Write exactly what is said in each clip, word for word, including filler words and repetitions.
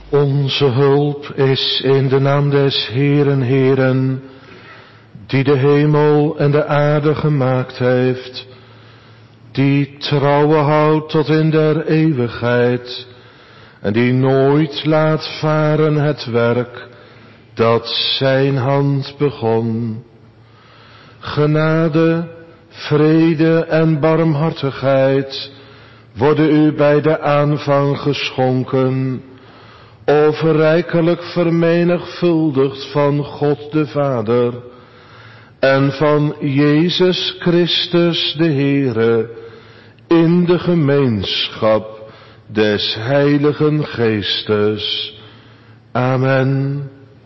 Onze hulp is in de naam des Heeren, Heeren, die de hemel en de aarde gemaakt heeft, die trouwe houdt tot in der eeuwigheid, en die nooit laat varen het werk dat zijn hand begon. Genade, vrede en barmhartigheid worden u bij de aanvang geschonken, overrijkelijk vermenigvuldigd van God de Vader en van Jezus Christus de Heere, in de gemeenschap des Heiligen Geestes. Amen.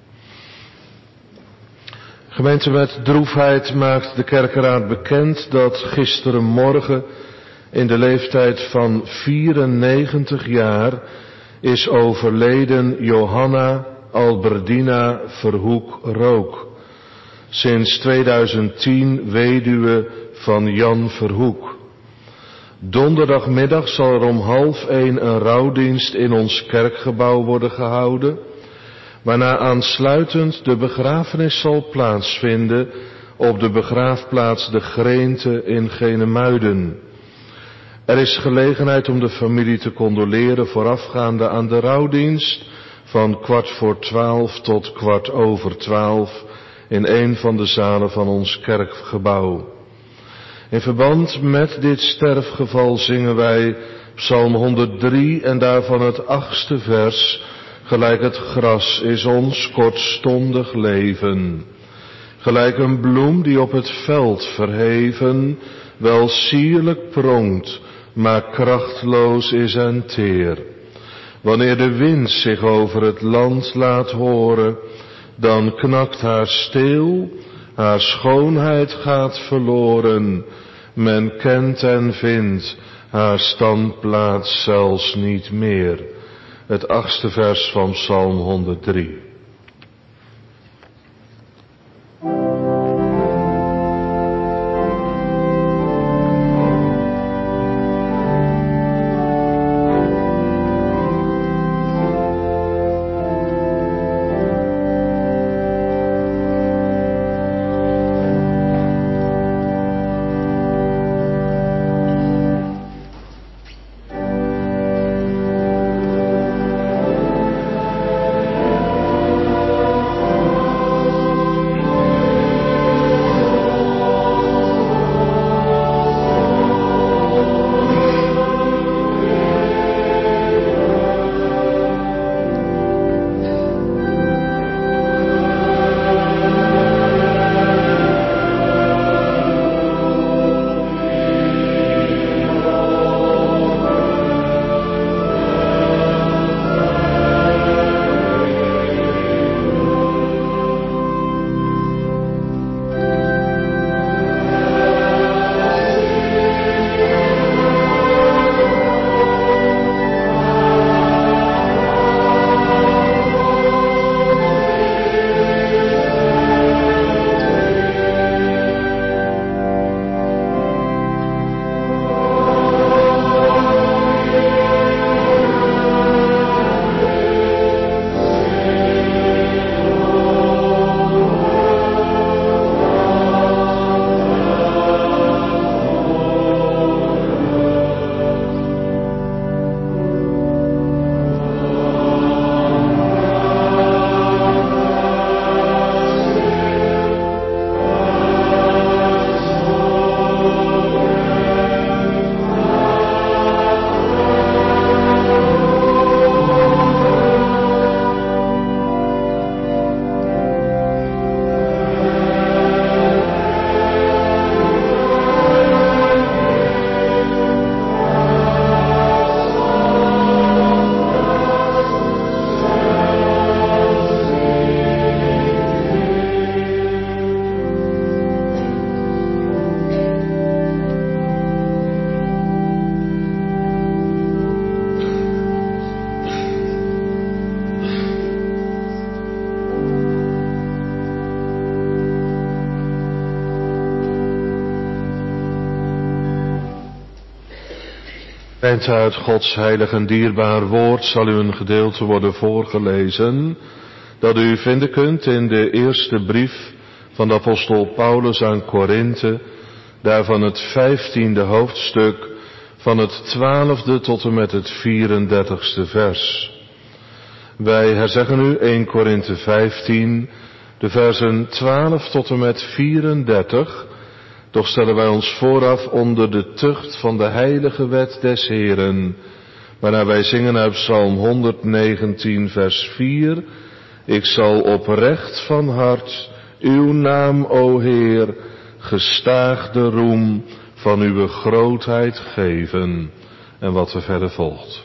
Gemeente, met droefheid maakt de kerkeraad bekend dat gisterenmorgen in de leeftijd van vierennegentig jaar is overleden Johanna Alberdina Verhoek-Rook, sinds tweeduizend tien weduwe van Jan Verhoek. Donderdagmiddag zal er om half één een rouwdienst in ons kerkgebouw worden gehouden, waarna aansluitend de begrafenis zal plaatsvinden op de begraafplaats De Greente in Genemuiden. Er is gelegenheid om de familie te condoleren voorafgaande aan de rouwdienst van kwart voor twaalf tot kwart over twaalf in een van de zalen van ons kerkgebouw. In verband met dit sterfgeval zingen wij Psalm honderddrie en daarvan het achtste vers. Gelijk het gras is ons kortstondig leven. Gelijk een bloem die op het veld verheven wel sierlijk pronkt, maar krachtloos is en teer. Wanneer de wind zich over het land laat horen, dan knakt haar steel, haar schoonheid gaat verloren. Men kent en vindt haar standplaats zelfs niet meer. Het achtste vers van Psalm honderddrie. Amen. Eind uit Gods heilig en dierbaar woord zal u een gedeelte worden voorgelezen dat u vinden kunt in de eerste brief van de apostel Paulus aan Korinthe, daarvan het vijftiende hoofdstuk van het twaalfde tot en met het vierendertigste vers. Wij herzeggen nu eerste Korinthe vijftien, de versen twaalf tot en met vierendertig. Toch stellen wij ons vooraf onder de tucht van de heilige wet des Heeren, waarna wij zingen uit Psalm honderdnegentien vers vier. Ik zal oprecht van hart uw naam, o Heer, gestaag de roem van uw grootheid geven. En wat er verder volgt.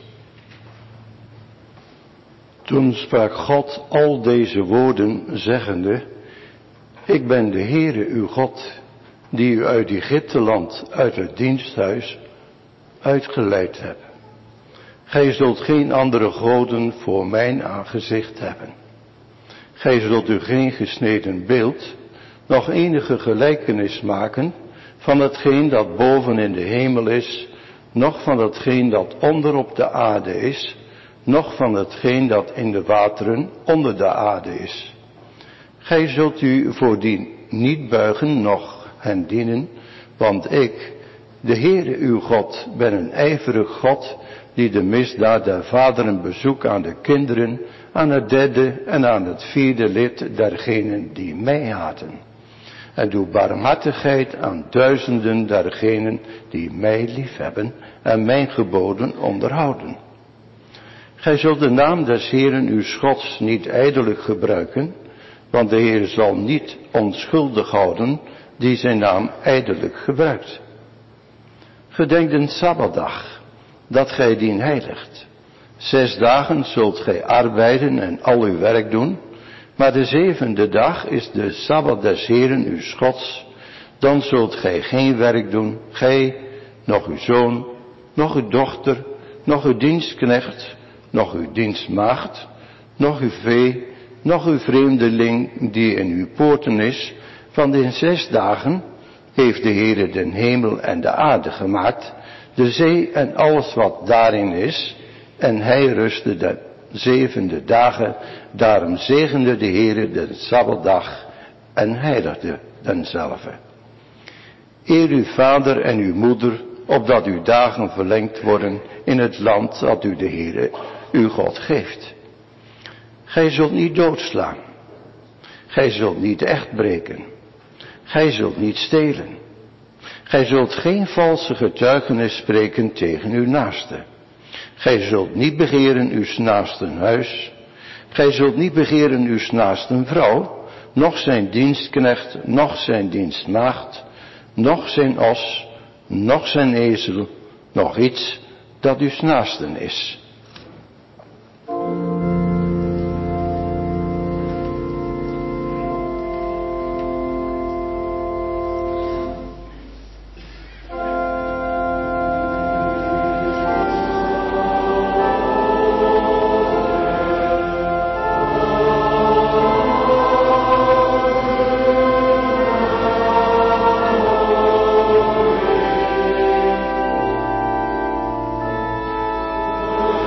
Toen sprak God al deze woorden, zeggende: Ik ben de Heere uw God, die u uit Egypteland, uit het diensthuis, uitgeleid heb. Gij zult geen andere goden voor mijn aangezicht hebben. Gij zult u geen gesneden beeld, nog enige gelijkenis maken van hetgeen dat boven in de hemel is, noch van hetgeen dat onder op de aarde is, noch van hetgeen dat in de wateren onder de aarde is. Gij zult u voor die niet buigen, noch hen dienen, want ik, de Heere uw God, ben een ijverig God, die de misdaad der vaderen bezoekt aan de kinderen, aan het derde en aan het vierde lid dergenen die mij haten. En doe barmhartigheid aan duizenden dergenen die mij liefhebben en mijn geboden onderhouden. Gij zult de naam des Heeren uw Gods niet ijdelijk gebruiken, want de Heer zal niet onschuldig houden die zijn naam ijdelijk gebruikt. Gedenk den Sabbatdag, dat gij dien heiligt. Zes dagen zult gij arbeiden en al uw werk doen, maar de zevende dag is de Sabbat des Heeren uw Gods. Dan zult gij geen werk doen, gij, noch uw zoon, noch uw dochter, noch uw dienstknecht, noch uw dienstmaagd, noch uw vee, noch uw vreemdeling die in uw poorten is. Van de zes dagen heeft de Heere den hemel en de aarde gemaakt, de zee en alles wat daarin is, en hij rustte de zevende dagen. Daarom zegende de Heere de Sabbatdag en heiligde denzelve. Eer uw vader en uw moeder, opdat uw dagen verlengd worden in het land dat u de Heere uw God geeft. Gij zult niet doodslaan. Gij zult niet echt breken. Gij zult niet stelen. Gij zult geen valse getuigenis spreken tegen uw naaste. Gij zult niet begeren uw naasten huis. Gij zult niet begeren uw naasten vrouw, noch zijn dienstknecht, noch zijn dienstmaagd, noch zijn os, noch zijn ezel, noch iets dat uw naasten is. O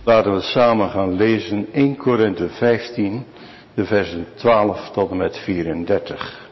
Laten we samen gaan lezen eerste Korinthe vijftien, de versen twaalf tot en met vierendertig.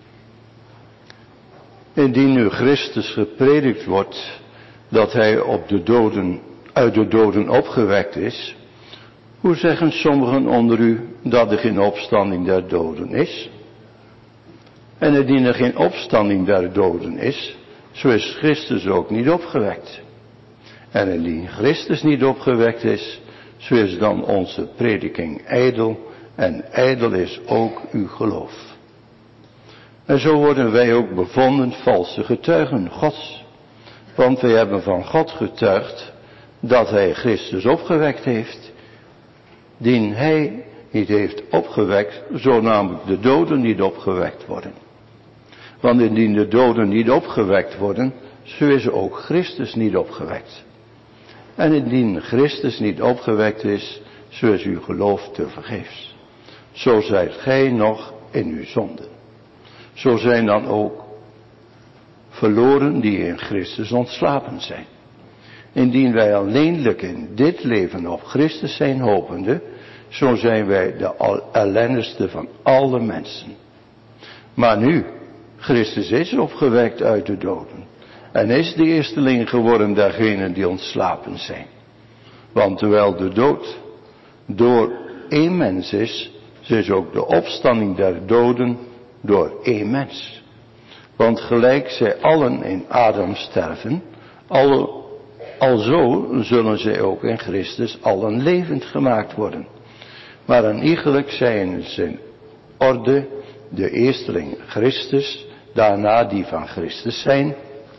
Indien nu Christus gepredikt wordt dat hij op de doden, uit de doden opgewekt is, hoe zeggen sommigen onder u dat er geen opstanding der doden is? En indien er geen opstanding der doden is, zo is Christus ook niet opgewekt. En indien Christus niet opgewekt is, zo is dan onze prediking ijdel, en ijdel is ook uw geloof. En zo worden wij ook bevonden valse getuigen Gods. Want wij hebben van God getuigd dat hij Christus opgewekt heeft, dien hij niet heeft opgewekt, zo namelijk de doden niet opgewekt worden. Want indien de doden niet opgewekt worden, zo is ook Christus niet opgewekt. En indien Christus niet opgewekt is, zo is uw geloof tevergeefs. Zo zijt gij nog in uw zonden. Zo zijn dan ook verloren die in Christus ontslapen zijn. Indien wij alleenlijk in dit leven op Christus zijn hopende, zo zijn wij de ellendigste van alle mensen. Maar nu, Christus is opgewekt uit de doden en is de eersteling geworden dergenen die ontslapen zijn. Want terwijl de dood door één mens is, zo is ook de opstanding der doden door één mens. Want gelijk zij allen in Adam sterven, alle, alzo zullen zij ook in Christus allen levend gemaakt worden. Maar een iegelijk zijn in zijn orde de eersteling Christus, daarna die van Christus zijn.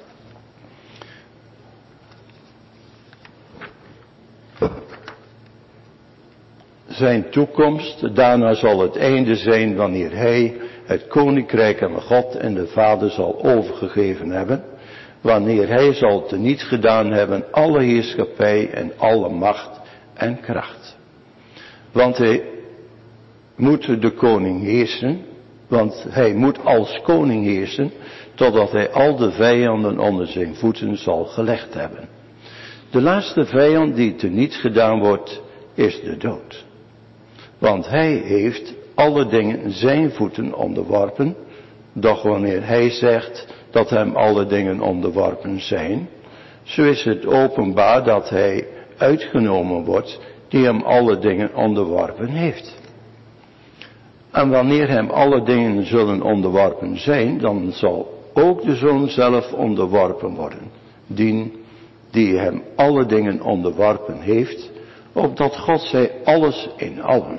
Zijn toekomst, daarna zal het einde zijn wanneer hij het koninkrijk aan God en de Vader zal overgegeven hebben, wanneer hij zal teniet gedaan hebben alle heerschappij en alle macht en kracht. Want hij moet de koning heersen, want hij moet als koning heersen, totdat hij al de vijanden onder zijn voeten zal gelegd hebben. De laatste vijand die teniet gedaan wordt, is de dood. Want hij heeft alle dingen zijn voeten onderworpen, doch wanneer hij zegt dat hem alle dingen onderworpen zijn, zo is het openbaar dat hij uitgenomen wordt die hem alle dingen onderworpen heeft. En wanneer hem alle dingen zullen onderworpen zijn, dan zal ook de Zoon zelf onderworpen worden, dien die hem alle dingen onderworpen heeft, opdat God zij alles in allen.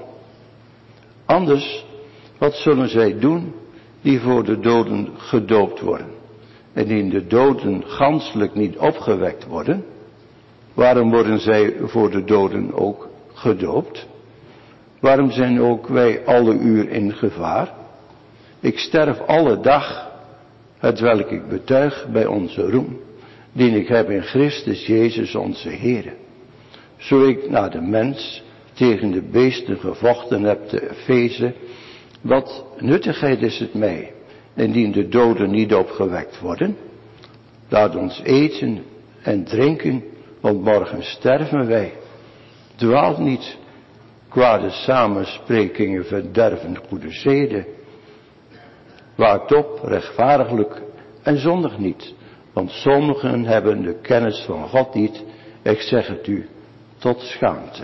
Anders, wat zullen zij doen die voor de doden gedoopt worden? En in de doden ganselijk niet opgewekt worden, waarom worden zij voor de doden ook gedoopt? Waarom zijn ook wij alle uur in gevaar? Ik sterf alle dag, hetwelk ik betuig bij onze roem, die ik heb in Christus Jezus onze Heere. Zo ik naar de mens tegen de beesten gevochten heb te Efeze, wat nuttigheid is het mij, indien de doden niet opgewekt worden? Laat ons eten en drinken, want morgen sterven wij. Dwaal niet, kwade samensprekingen verderven goede zeden. Waakt op, rechtvaardiglijk en zondig niet, want sommigen hebben de kennis van God niet, ik zeg het u, tot schaamte.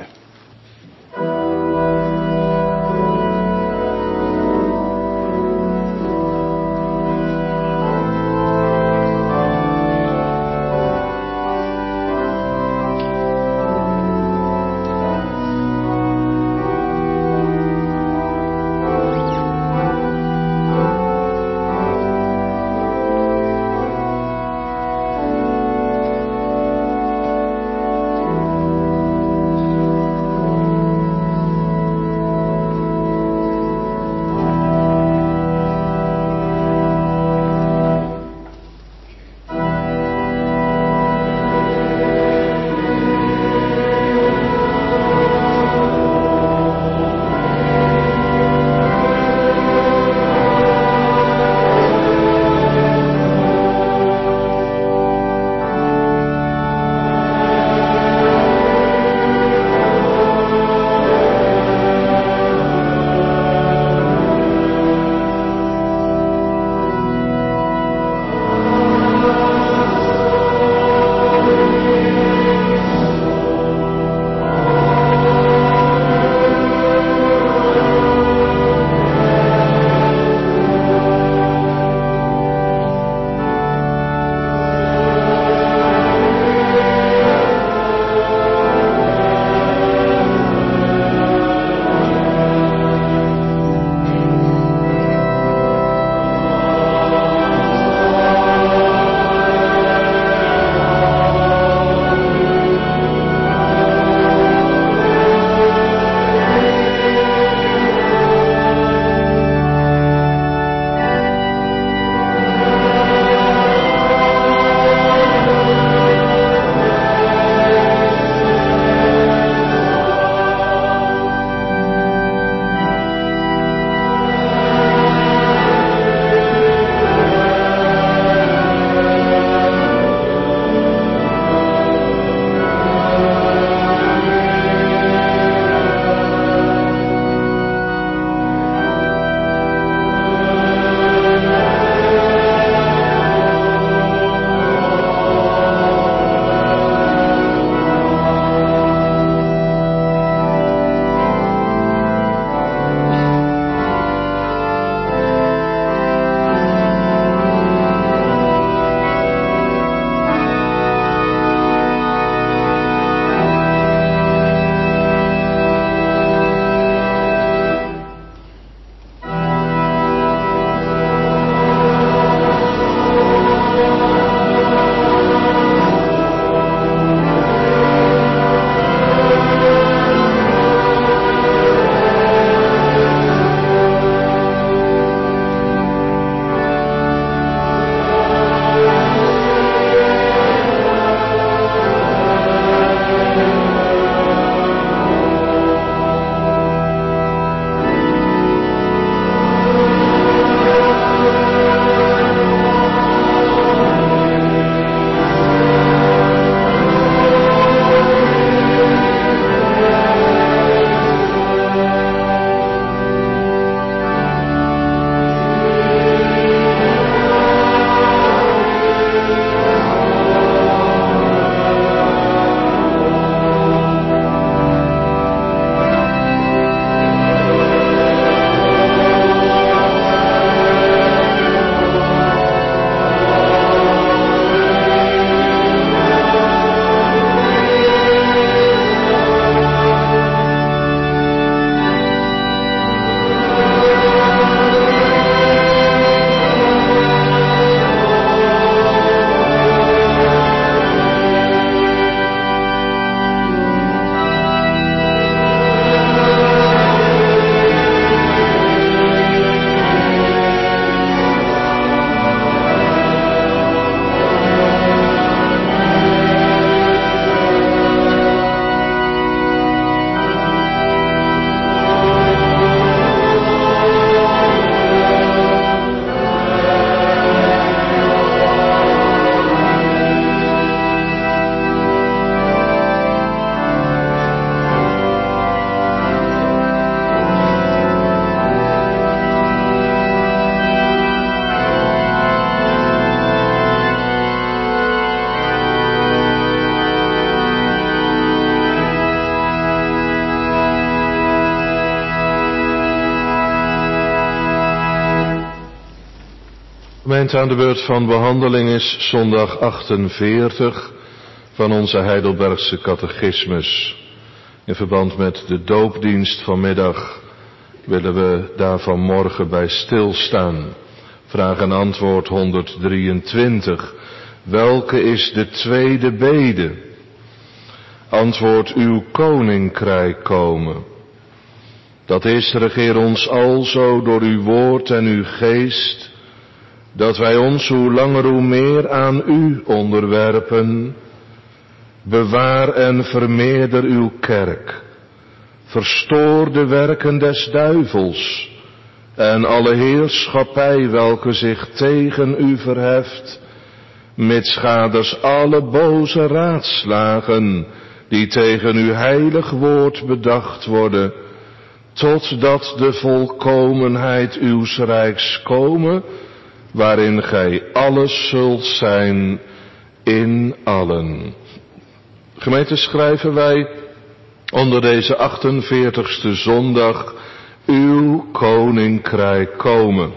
Gemeente, aan de beurt van behandeling is zondag achtenveertig van onze Heidelbergse catechismus. In verband met de doopdienst vanmiddag willen we daar vanmorgen bij stilstaan. Vraag en antwoord honderddrieëntwintig. Welke is de tweede bede? Antwoord: uw koninkrijk komen. Dat is, regeer ons alzo door uw woord en uw geest, dat wij ons hoe langer hoe meer aan u onderwerpen. Bewaar en vermeerder uw kerk. Verstoor de werken des duivels en alle heerschappij welke zich tegen u verheft, mitschaders alle boze raadslagen die tegen uw heilig woord bedacht worden, totdat de volkomenheid uws rijks komen, waarin gij alles zult zijn in allen. Gemeente, schrijven wij onder deze achtenveertigste zondag: uw koninkrijk komen.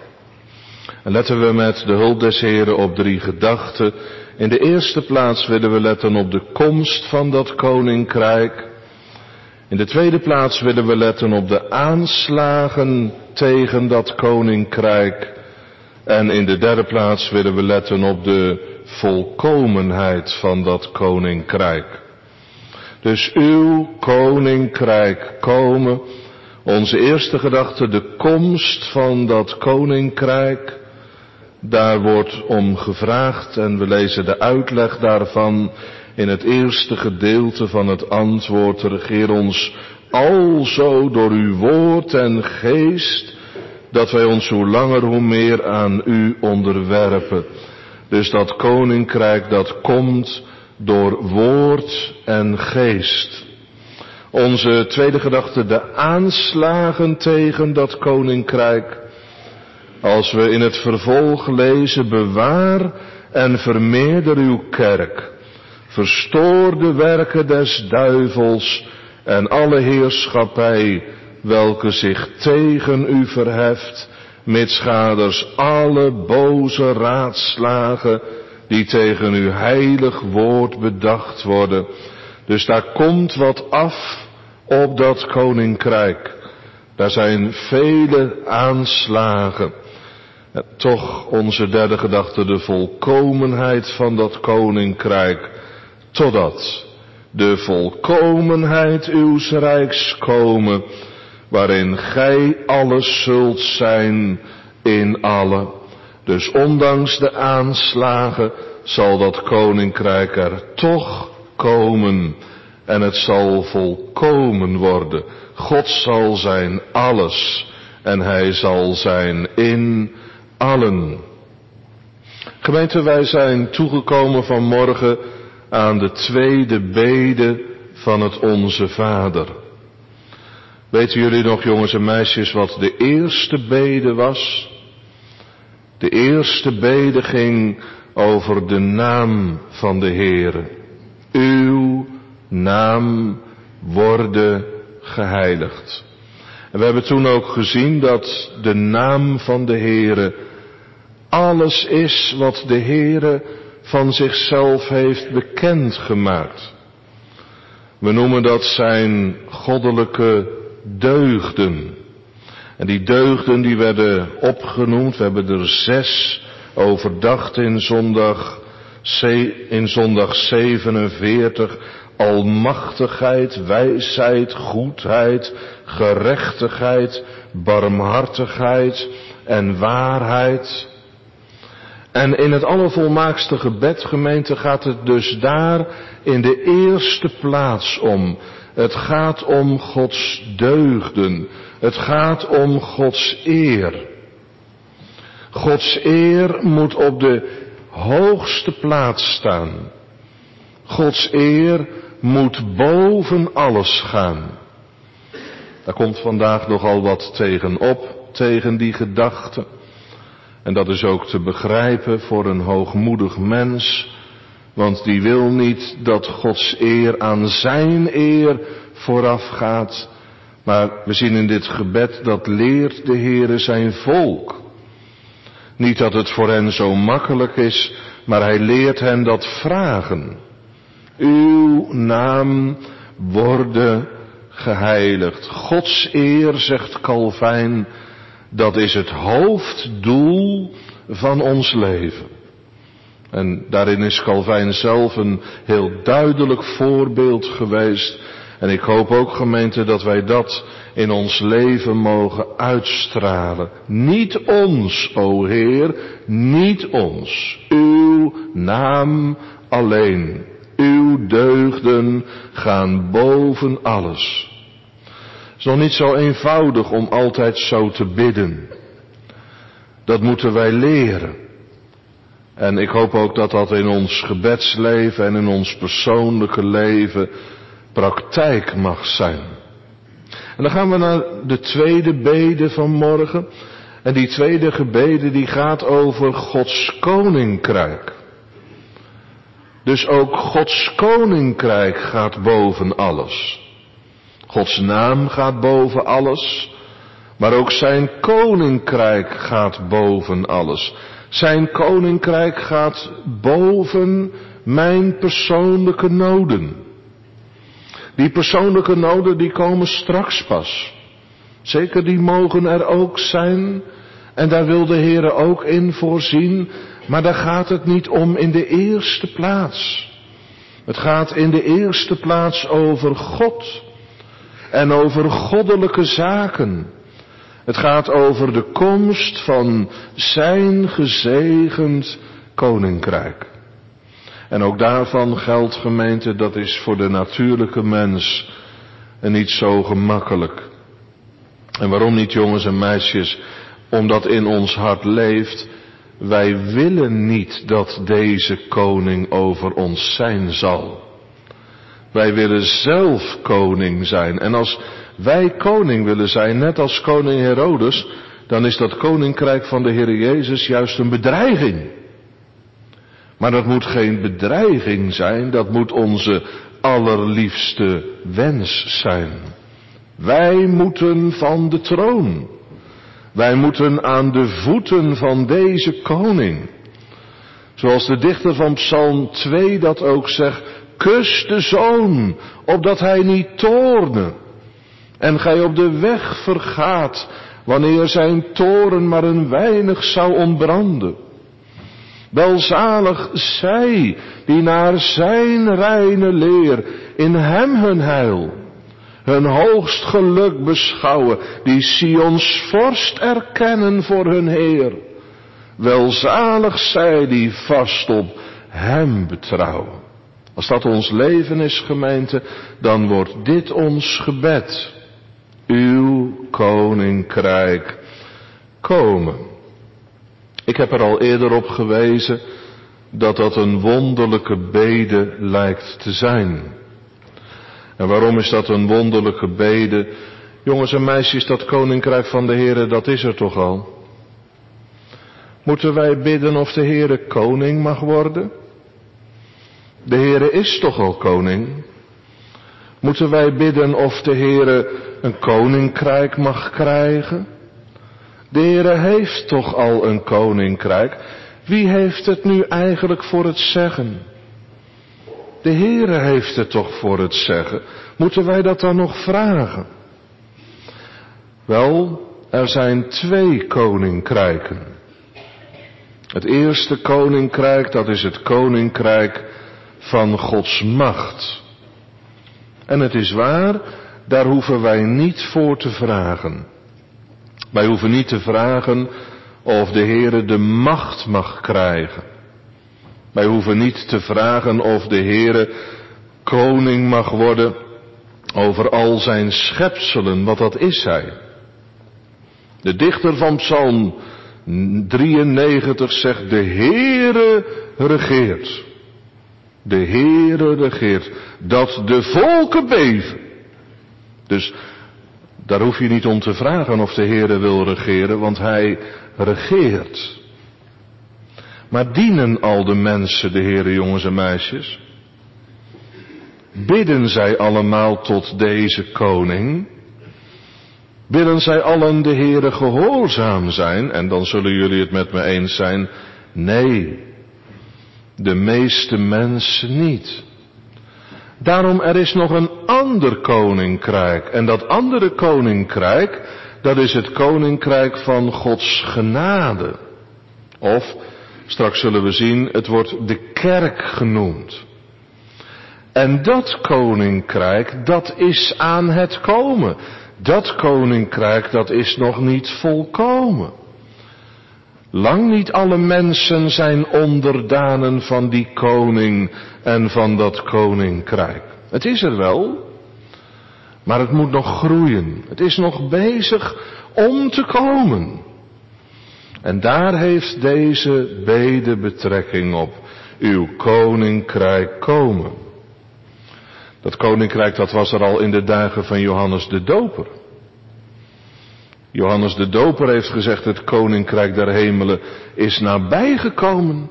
En letten we met de hulp des Heren op drie gedachten. In de eerste plaats willen we letten op de komst van dat koninkrijk. In de tweede plaats willen we letten op de aanslagen tegen dat koninkrijk. En in de derde plaats willen we letten op de volkomenheid van dat koninkrijk. Dus uw koninkrijk komen. Onze eerste gedachte, de komst van dat koninkrijk. Daar wordt om gevraagd en we lezen de uitleg daarvan in het eerste gedeelte van het antwoord. Regeer ons alzo door uw woord en geest, dat wij ons hoe langer hoe meer aan u onderwerpen. Dus dat koninkrijk dat komt door woord en geest. Onze tweede gedachte, de aanslagen tegen dat koninkrijk. Als we in het vervolg lezen: bewaar en vermeerder uw kerk. Verstoor de werken des duivels en alle heerschappij welke zich tegen u verheft, mitschaders alle boze raadslagen die tegen uw heilig woord bedacht worden. Dus daar komt wat af op dat koninkrijk. Daar zijn vele aanslagen. En toch onze derde gedachte, de volkomenheid van dat koninkrijk. Totdat de volkomenheid uws rijks komen, waarin gij alles zult zijn in allen. Dus ondanks de aanslagen zal dat koninkrijk er toch komen. En het zal volkomen worden. God zal zijn alles. En hij zal zijn in allen. Gemeente, wij zijn toegekomen vanmorgen aan de tweede bede van het Onze Vader. Weten jullie nog, jongens en meisjes, wat de eerste bede was? De eerste bede ging over de naam van de Heere. Uw naam worden geheiligd. En we hebben toen ook gezien dat de naam van de Heere alles is wat de Heere van zichzelf heeft bekendgemaakt. We noemen dat zijn goddelijke deugden. En die deugden die werden opgenoemd, we hebben er zes overdacht in zondag, in zondag zevenenveertig. Almachtigheid, wijsheid, goedheid, gerechtigheid, barmhartigheid en waarheid. En in het allervolmaakste gebed, gemeente, gaat het dus daar in de eerste plaats om. Het gaat om Gods deugden. Het gaat om Gods eer. Gods eer moet op de hoogste plaats staan. Gods eer moet boven alles gaan. Daar komt vandaag nogal wat tegen op, tegen die gedachte. En dat is ook te begrijpen voor een hoogmoedig mens. Want die wil niet dat Gods eer aan zijn eer vooraf gaat. Maar we zien in dit gebed dat leert de Heere zijn volk. Niet dat het voor hen zo makkelijk is, maar hij leert hen dat vragen. Uw naam worden geheiligd. Gods eer, zegt Calvijn, dat is het hoofddoel van ons leven. En daarin is Calvijn zelf een heel duidelijk voorbeeld geweest. En ik hoop ook, gemeente, dat wij dat in ons leven mogen uitstralen. Niet ons, o Heer, niet ons. Uw naam alleen. Uw deugden gaan boven alles. Het is nog niet zo eenvoudig om altijd zo te bidden. Dat moeten wij leren. En ik hoop ook dat dat in ons gebedsleven en in ons persoonlijke leven praktijk mag zijn. En dan gaan we naar de tweede bede van morgen. En die tweede gebede die gaat over Gods koninkrijk. Dus ook Gods koninkrijk gaat boven alles. Gods naam gaat boven alles. Maar ook zijn koninkrijk gaat boven alles. Zijn koninkrijk gaat boven mijn persoonlijke noden. Die persoonlijke noden die komen straks pas. Zeker die mogen er ook zijn. En daar wil de Heer ook in voorzien. Maar daar gaat het niet om in de eerste plaats. Het gaat in de eerste plaats over God. En over goddelijke zaken. Het gaat over de komst van zijn gezegend koninkrijk. En ook daarvan geldt, gemeente, dat is voor de natuurlijke mens niet zo gemakkelijk. En waarom niet, jongens en meisjes? Omdat in ons hart leeft, wij willen niet dat deze koning over ons zijn zal. Wij willen zelf koning zijn. En als wij koning willen zijn, net als koning Herodes, dan is dat koninkrijk van de Heer Jezus juist een bedreiging. Maar dat moet geen bedreiging zijn, dat moet onze allerliefste wens zijn. Wij moeten van de troon. Wij moeten aan de voeten van deze koning. Zoals de dichter van Psalm twee dat ook zegt, kus de zoon, opdat hij niet toorne. En gij op de weg vergaat, wanneer zijn toorn maar een weinig zou ontbranden. Welzalig zij, die naar zijn reine leer in hem hun heil, hun hoogst geluk beschouwen, die Sions vorst erkennen voor hun Heer. Welzalig zij die vast op hem betrouwen. Als dat ons leven is, gemeente, dan wordt dit ons gebed. Uw koninkrijk komen. Ik heb er al eerder op gewezen dat dat een wonderlijke bede lijkt te zijn. En waarom is dat een wonderlijke bede? Jongens en meisjes, dat koninkrijk van de Heere, dat is er toch al? Moeten wij bidden of de Heere koning mag worden? De Heere is toch al koning? Moeten wij bidden of de Heere een koninkrijk mag krijgen? De Heere heeft toch al een koninkrijk? Wie heeft het nu eigenlijk voor het zeggen? De Heere heeft het toch voor het zeggen? Moeten wij dat dan nog vragen? Wel, er zijn twee koninkrijken. Het eerste koninkrijk, dat is het koninkrijk van Gods macht. En het is waar, daar hoeven wij niet voor te vragen. Wij hoeven niet te vragen of de Heere de macht mag krijgen. Wij hoeven niet te vragen of de Heere koning mag worden over al zijn schepselen, want dat is hij. De dichter van Psalm drieënnegentig zegt, de Heere regeert. De Heere regeert, dat de volken beven. Dus daar hoef je niet om te vragen of de Heere wil regeren, want hij regeert. Maar dienen al de mensen de Heere, jongens en meisjes? Bidden zij allemaal tot deze koning? Willen zij allen de Heere gehoorzaam zijn? En dan zullen jullie het met me eens zijn. Nee, de meeste mensen niet. Daarom er is nog een ander koninkrijk. En dat andere koninkrijk, dat is het koninkrijk van Gods genade. Of, straks zullen we zien, het wordt de kerk genoemd. En dat koninkrijk, dat is aan het komen. Dat koninkrijk, dat is nog niet volkomen. Lang niet alle mensen zijn onderdanen van die koning en van dat koninkrijk. Het is er wel, maar het moet nog groeien. Het is nog bezig om te komen. En daar heeft deze bede betrekking op. Uw koninkrijk komen. Dat koninkrijk, dat was er al in de dagen van Johannes de Doper. Johannes de Doper heeft gezegd, het koninkrijk der hemelen is nabijgekomen.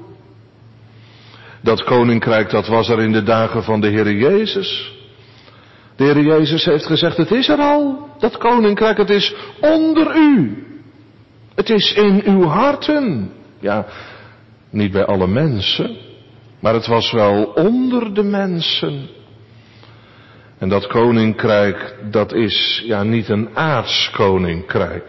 Dat koninkrijk, dat was er in de dagen van de Heer Jezus. De Heer Jezus heeft gezegd, het is er al. Dat koninkrijk, het is onder u. Het is in uw harten. Ja, niet bij alle mensen, maar het was wel onder de mensen. En dat koninkrijk, dat is ja niet een aards koninkrijk.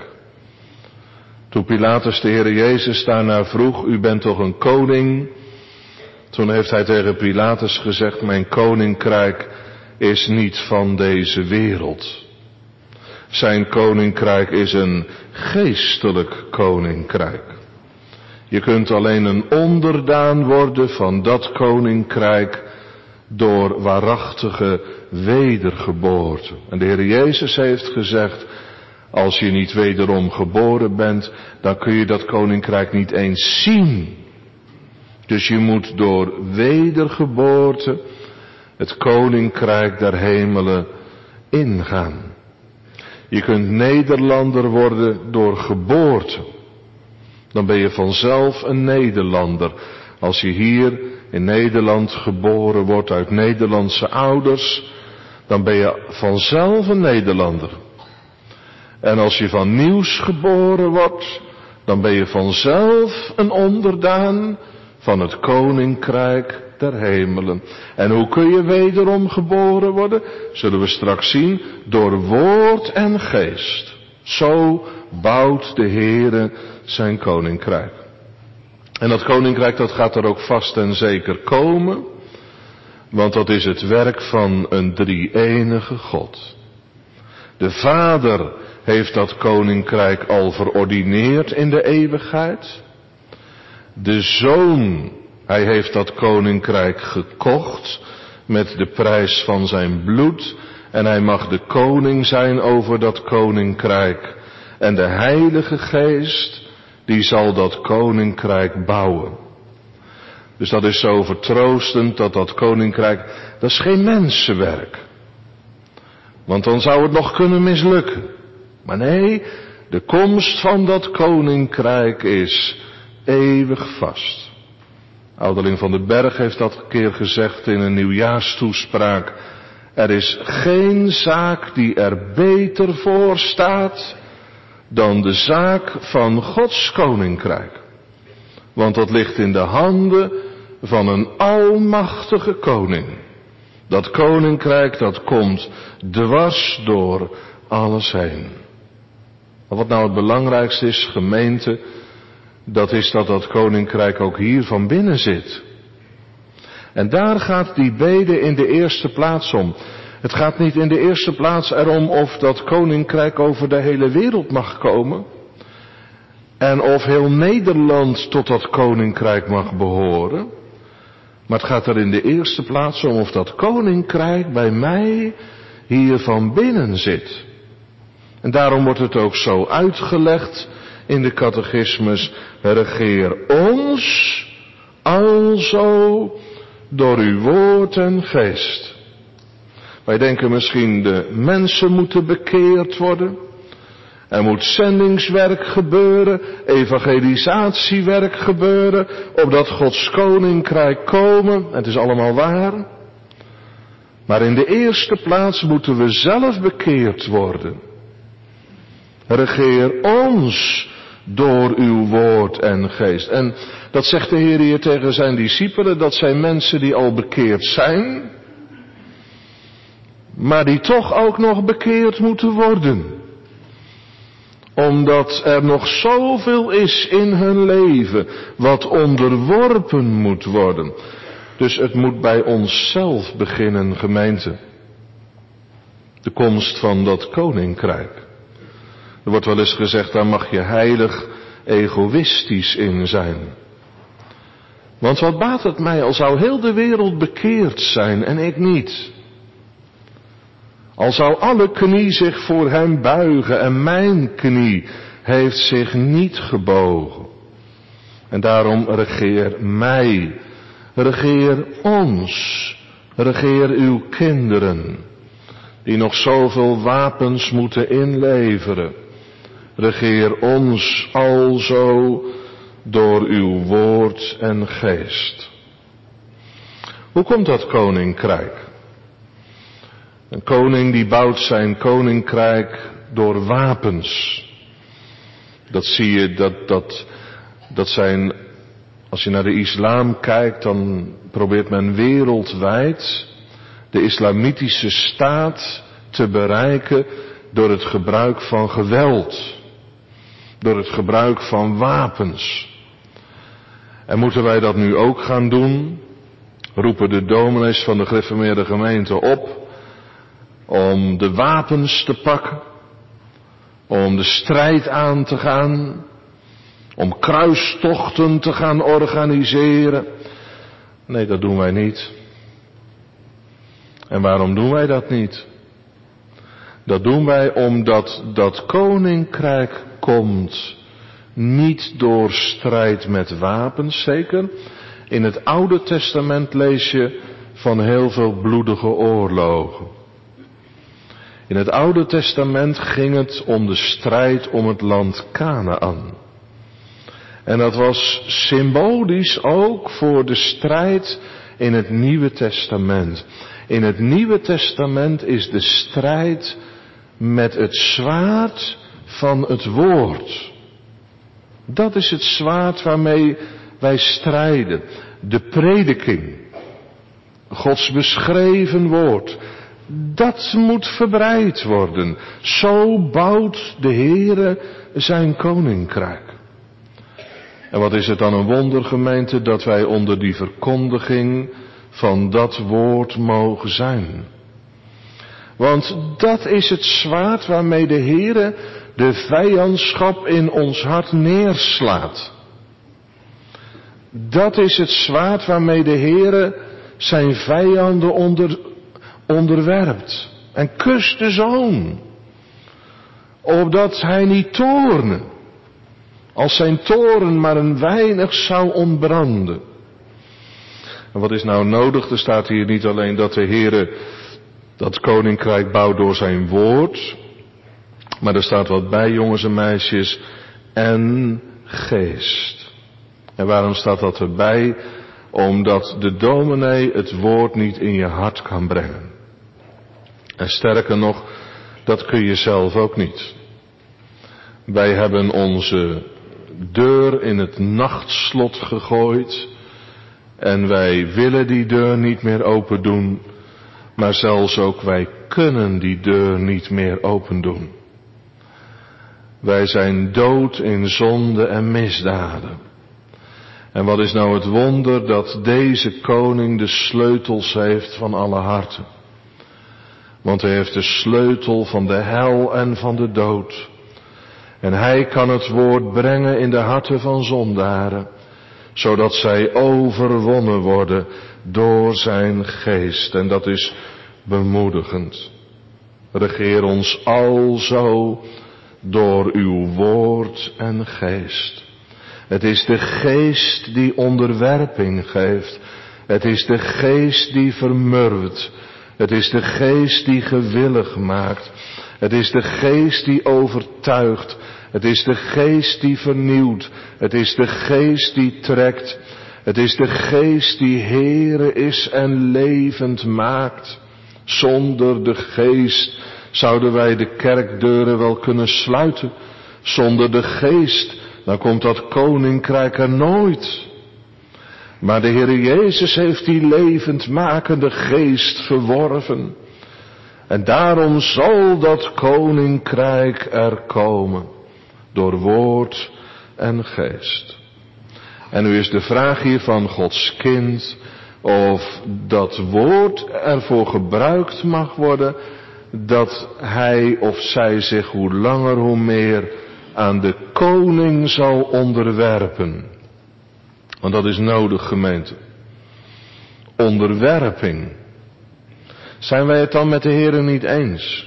Toen Pilatus de Heer Jezus daarna vroeg, u bent toch een koning? Toen heeft hij tegen Pilatus gezegd, mijn koninkrijk is niet van deze wereld. Zijn koninkrijk is een geestelijk koninkrijk. Je kunt alleen een onderdaan worden van dat koninkrijk door waarachtige wedergeboorte. En de Heer Jezus heeft gezegd, als je niet wederom geboren bent, dan kun je dat koninkrijk niet eens zien. Dus je moet door wedergeboorte het koninkrijk der hemelen ingaan. Je kunt Nederlander worden door geboorte. Dan ben je vanzelf een Nederlander. Als je hier in Nederland geboren wordt uit Nederlandse ouders, dan ben je vanzelf een Nederlander. En als je van nieuws geboren wordt, dan ben je vanzelf een onderdaan van het koninkrijk der hemelen. En hoe kun je wederom geboren worden? Zullen we straks zien, door woord en geest. Zo bouwt de Heere zijn koninkrijk. En dat koninkrijk, dat gaat er ook vast en zeker komen, want dat is het werk van een drie-enige God. De Vader heeft dat koninkrijk al verordineerd in de eeuwigheid. De Zoon, hij heeft dat koninkrijk gekocht met de prijs van zijn bloed en hij mag de koning zijn over dat koninkrijk. En de Heilige Geest, die zal dat koninkrijk bouwen. Dus dat is zo vertroostend dat dat koninkrijk, dat is geen mensenwerk. Want dan zou het nog kunnen mislukken. Maar nee, de komst van dat koninkrijk is eeuwig vast. Ouderling van den Berg heeft dat een keer gezegd in een nieuwjaarstoespraak. Er is geen zaak die er beter voor staat dan de zaak van Gods koninkrijk. Want dat ligt in de handen van een almachtige koning. Dat koninkrijk, dat komt dwars door alles heen. Maar wat nou het belangrijkste is, gemeente, dat is dat dat koninkrijk ook hier van binnen zit. En daar gaat die bede in de eerste plaats om. Het gaat niet in de eerste plaats erom of dat koninkrijk over de hele wereld mag komen. En of heel Nederland tot dat koninkrijk mag behoren. Maar het gaat er in de eerste plaats om of dat koninkrijk bij mij hier van binnen zit. En daarom wordt het ook zo uitgelegd in de catechismus. Regeer ons alzo door uw woord en geest. Wij denken misschien de mensen moeten bekeerd worden. Er moet zendingswerk gebeuren, evangelisatiewerk gebeuren, opdat Gods koninkrijk komen. Het is allemaal waar. Maar in de eerste plaats moeten we zelf bekeerd worden. Regeer ons door uw woord en geest. En dat zegt de Heer hier tegen zijn discipelen. Dat zijn mensen die al bekeerd zijn, maar die toch ook nog bekeerd moeten worden. Omdat er nog zoveel is in hun leven wat onderworpen moet worden. Dus het moet bij onszelf beginnen, gemeente. De komst van dat koninkrijk. Er wordt wel eens gezegd, daar mag je heilig egoïstisch in zijn. Want wat baat het mij, al zou heel de wereld bekeerd zijn en ik niet. Al zou alle knie zich voor hem buigen en mijn knie heeft zich niet gebogen. En daarom regeer mij, regeer ons, regeer uw kinderen, die nog zoveel wapens moeten inleveren. Regeer ons alzo door uw woord en geest. Hoe komt dat koninkrijk? Een koning die bouwt zijn koninkrijk door wapens. Dat zie je, dat, dat, dat zijn, als je naar de islam kijkt, dan probeert men wereldwijd de islamitische staat te bereiken door het gebruik van geweld. Door het gebruik van wapens. En moeten wij dat nu ook gaan doen? Roepen de dominees van de gereformeerde gemeente op om de wapens te pakken, om de strijd aan te gaan, om kruistochten te gaan organiseren. Nee, dat doen wij niet. En waarom doen wij dat niet? Dat doen wij omdat dat koninkrijk komt niet door strijd met wapens, zeker. In het Oude Testament lees je van heel veel bloedige oorlogen. In het Oude Testament ging het om de strijd om het land Kanaän. En dat was symbolisch ook voor de strijd in het Nieuwe Testament. In het Nieuwe Testament is de strijd met het zwaard van het woord. Dat is het zwaard waarmee wij strijden. De prediking. Gods beschreven woord. Dat moet verbreid worden. Zo bouwt de Heere zijn koninkrijk. En wat is het dan een wonder, gemeente, dat wij onder die verkondiging van dat woord mogen zijn. Want dat is het zwaard waarmee de Heere de vijandschap in ons hart neerslaat. Dat is het zwaard waarmee de Heere zijn vijanden onder, onderwerpt. En kust de zoon. Opdat hij niet toorne. Als zijn toorn maar een weinig zou ontbranden. En wat is nou nodig? Er staat hier niet alleen dat de Heere dat koninkrijk bouwt door zijn woord. Maar er staat wat bij, jongens en meisjes. En geest. En waarom staat dat erbij? Omdat de dominee het woord niet in je hart kan brengen. En sterker nog, dat kun je zelf ook niet. Wij hebben onze deur in het nachtslot gegooid. En wij willen die deur niet meer open doen. Maar zelfs ook wij kunnen die deur niet meer open doen. Wij zijn dood in zonde en misdaden. En wat is nou het wonder dat deze koning de sleutels heeft van alle harten. Want hij heeft de sleutel van de hel en van de dood. En hij kan het woord brengen in de harten van zondaren. Zodat zij overwonnen worden door zijn geest. En dat is bemoedigend. Regeer ons alzo door uw woord en geest. Het is de geest die onderwerping geeft. Het is de geest die vermurwt. Het is de geest die gewillig maakt. Het is de geest die overtuigt. Het is de geest die vernieuwt. Het is de geest die trekt. Het is de geest die Heere is en levend maakt. Zonder de geest Zouden wij de kerkdeuren wel kunnen sluiten zonder de geest, dan komt dat koninkrijk er nooit. Maar de Heer Jezus heeft die levendmakende geest verworven. En daarom zal dat koninkrijk er komen, door woord en geest. En nu is de vraag hier van Gods kind, of dat woord ervoor gebruikt mag worden, dat hij of zij zich hoe langer hoe meer aan de koning zal onderwerpen. Want dat is nodig, gemeente. Onderwerping. Zijn wij het dan met de Heer niet eens?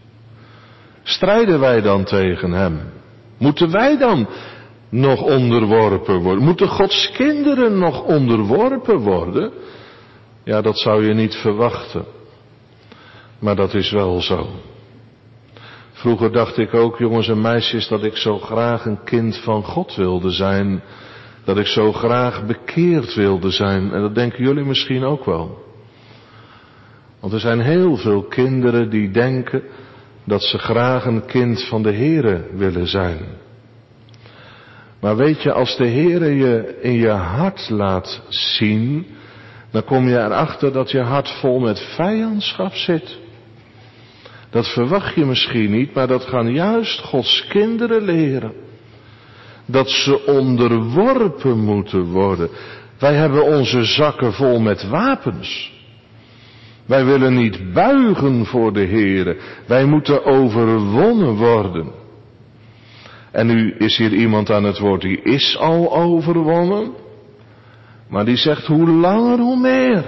Strijden wij dan tegen hem? Moeten wij dan nog onderworpen worden? Moeten Gods kinderen nog onderworpen worden? Ja, dat zou je niet verwachten. Maar dat is wel zo. Vroeger dacht ik ook, jongens en meisjes, dat ik zo graag een kind van God wilde zijn. Dat ik zo graag bekeerd wilde zijn. En dat denken jullie misschien ook wel. Want er zijn heel veel kinderen die denken dat ze graag een kind van de Heere willen zijn. Maar weet je, als de Heere je in je hart laat zien, dan kom je erachter dat je hart vol met vijandschap zit. Dat verwacht je misschien niet, maar dat gaan juist Gods kinderen leren. Dat ze onderworpen moeten worden. Wij hebben onze zakken vol met wapens. Wij willen niet buigen voor de Heere. Wij moeten overwonnen worden. En nu is hier iemand aan het woord die is al overwonnen. Maar die zegt hoe langer hoe meer.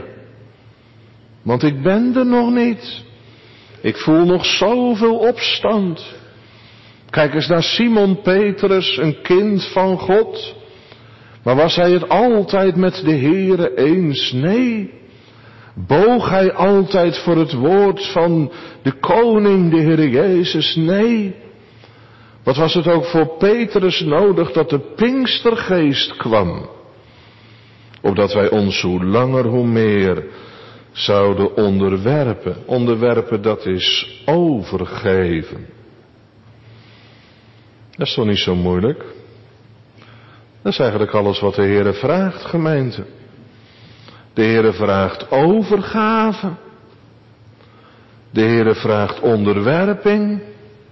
Want ik ben er nog niet. Ik voel nog zoveel opstand. Kijk eens naar Simon Petrus, een kind van God. Maar was hij het altijd met de Heere eens? Nee. Boog hij altijd voor het woord van de koning, de Heere Jezus? Nee. Wat was het ook voor Petrus nodig dat de Pinkstergeest kwam? Opdat wij ons hoe langer hoe meer zouden onderwerpen. Onderwerpen, dat is overgeven. Dat is toch niet zo moeilijk? Dat is eigenlijk alles wat de Heere vraagt, gemeente. De Heere vraagt overgave. De Heere vraagt onderwerping.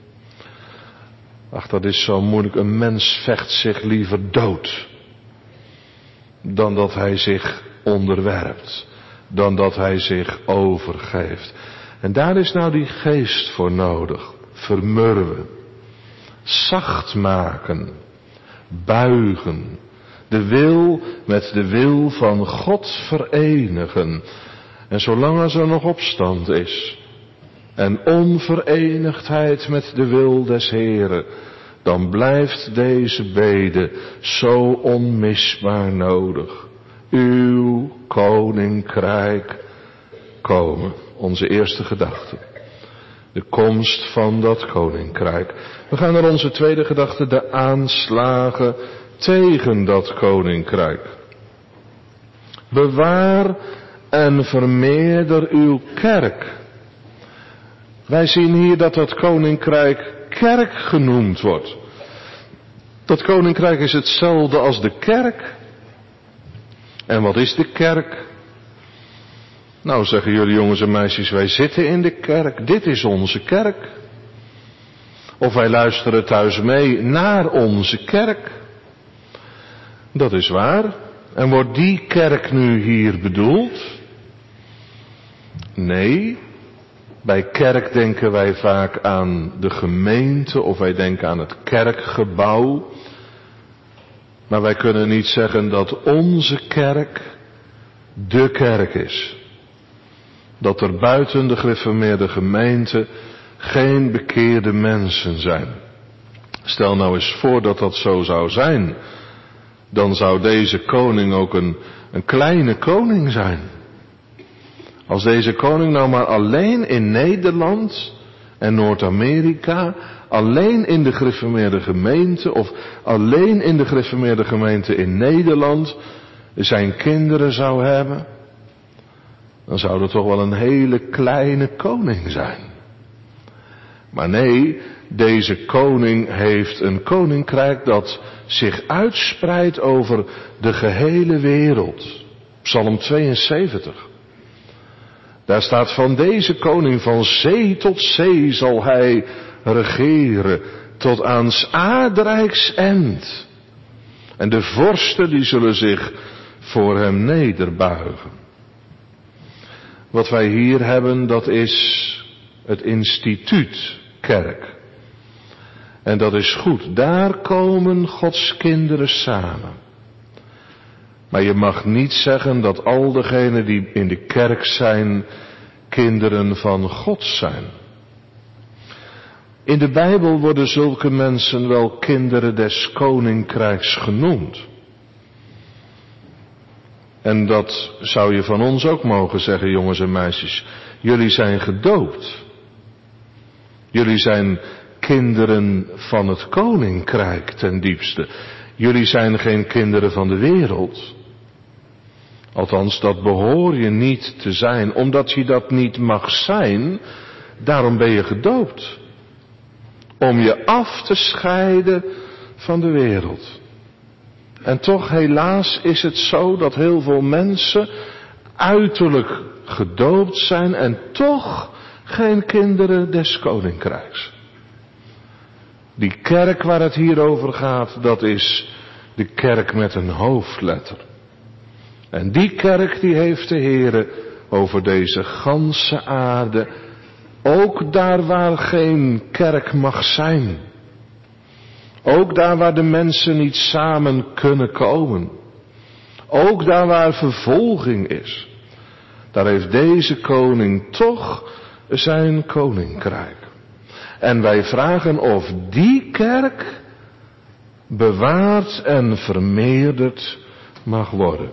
Ach, dat is zo moeilijk. Een mens vecht zich liever dood dan dat hij zich onderwerpt. Dan dat hij zich overgeeft. En daar is nou die geest voor nodig. Vermurwen. Zacht maken. Buigen. De wil met de wil van God verenigen. En zolang als er nog opstand is. En onverenigdheid met de wil des Heren. Dan blijft deze bede zo onmisbaar nodig. Uw koninkrijk komen. Onze eerste gedachte. De komst van dat koninkrijk. We gaan naar onze tweede gedachte. De aanslagen tegen dat koninkrijk. Bewaar en vermeerder uw kerk. Wij zien hier dat dat koninkrijk kerk genoemd wordt. Dat koninkrijk is hetzelfde als de kerk. En wat is de kerk? Nou, zeggen jullie jongens en meisjes, wij zitten in de kerk. Dit is onze kerk. Of wij luisteren thuis mee naar onze kerk. Dat is waar. En wordt die kerk nu hier bedoeld? Nee. Bij kerk denken wij vaak aan de gemeente of wij denken aan het kerkgebouw. Maar wij kunnen niet zeggen dat onze kerk de kerk is. Dat er buiten de gereformeerde gemeente geen bekeerde mensen zijn. Stel nou eens voor dat dat zo zou zijn. Dan zou deze koning ook een, een kleine koning zijn. Als deze koning nou maar alleen in Nederland en Noord-Amerika, alleen in de gereformeerde gemeente of alleen in de gereformeerde gemeente in Nederland zijn kinderen zou hebben, dan zou dat toch wel een hele kleine koning zijn. Maar nee, deze koning heeft een koninkrijk dat zich uitspreidt over de gehele wereld. Psalm tweeënzeventig. Daar staat: van deze koning van zee tot zee zal hij regeren, tot aan 's aardrijks end. En de vorsten die zullen zich voor hem nederbuigen. Wat wij hier hebben, dat is het instituut kerk. En dat is goed, daar komen Gods kinderen samen. Maar je mag niet zeggen dat al degenen die in de kerk zijn, kinderen van God zijn. In de Bijbel worden zulke mensen wel kinderen des koninkrijks genoemd. En dat zou je van ons ook mogen zeggen, jongens en meisjes. Jullie zijn gedoopt. Jullie zijn kinderen van het koninkrijk ten diepste. Jullie zijn geen kinderen van de wereld. Althans, dat behoor je niet te zijn. Omdat je dat niet mag zijn, daarom ben je gedoopt. Om je af te scheiden van de wereld. En toch helaas is het zo dat heel veel mensen uiterlijk gedoopt zijn en toch geen kinderen des koninkrijks. Die kerk waar het hier over gaat, dat is de kerk met een hoofdletter. En die kerk die heeft de Heere over deze ganse aarde, ook daar waar geen kerk mag zijn. Ook daar waar de mensen niet samen kunnen komen. Ook daar waar vervolging is. Daar heeft deze koning toch zijn koninkrijk. En wij vragen of die kerk bewaard en vermeerderd mag worden.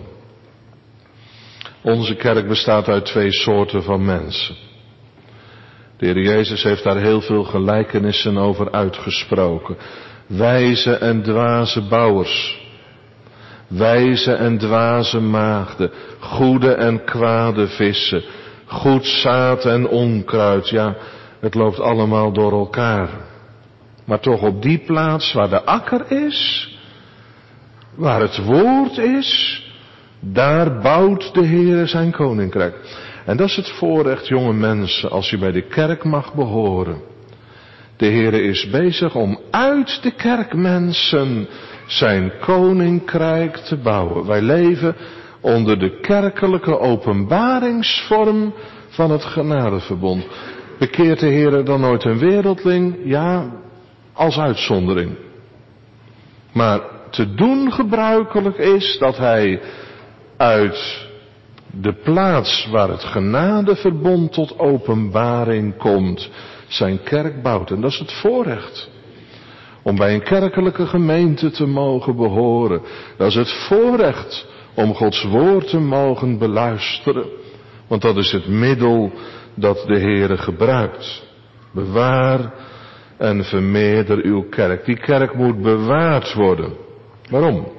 Onze kerk bestaat uit twee soorten van mensen. De Heer Jezus heeft daar heel veel gelijkenissen over uitgesproken. Wijze en dwaze bouwers. Wijze en dwaze maagden. Goede en kwade vissen. Goed zaad en onkruid. Ja, het loopt allemaal door elkaar. Maar toch op die plaats waar de akker is, waar het woord is, daar bouwt de Heer zijn koninkrijk. En dat is het voorrecht, jonge mensen, als je bij de kerk mag behoren. De Heer is bezig om uit de kerkmensen zijn koninkrijk te bouwen. Wij leven onder de kerkelijke openbaringsvorm van het genadeverbond. Bekeert de Heer dan nooit een wereldling? Ja, als uitzondering. Maar te doen gebruikelijk is dat hij uit de plaats waar het genadeverbond tot openbaring komt, zijn kerk bouwt. En dat is het voorrecht. Om bij een kerkelijke gemeente te mogen behoren. Dat is het voorrecht om Gods woord te mogen beluisteren. Want dat is het middel dat de Heere gebruikt. Bewaar en vermeerder uw kerk. Die kerk moet bewaard worden. Waarom?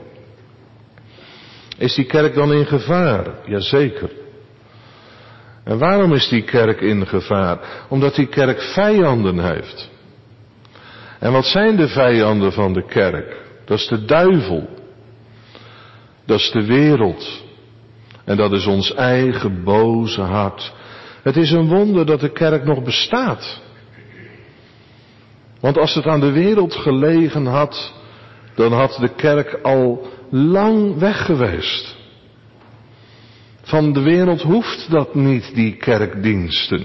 Is die kerk dan in gevaar? Jazeker. En waarom is die kerk in gevaar? Omdat die kerk vijanden heeft. En wat zijn de vijanden van de kerk? Dat is de duivel. Dat is de wereld. En dat is ons eigen boze hart. Het is een wonder dat de kerk nog bestaat. Want als het aan de wereld gelegen had, dan had de kerk al lang weg geweest. Van de wereld hoeft dat niet, die kerkdiensten.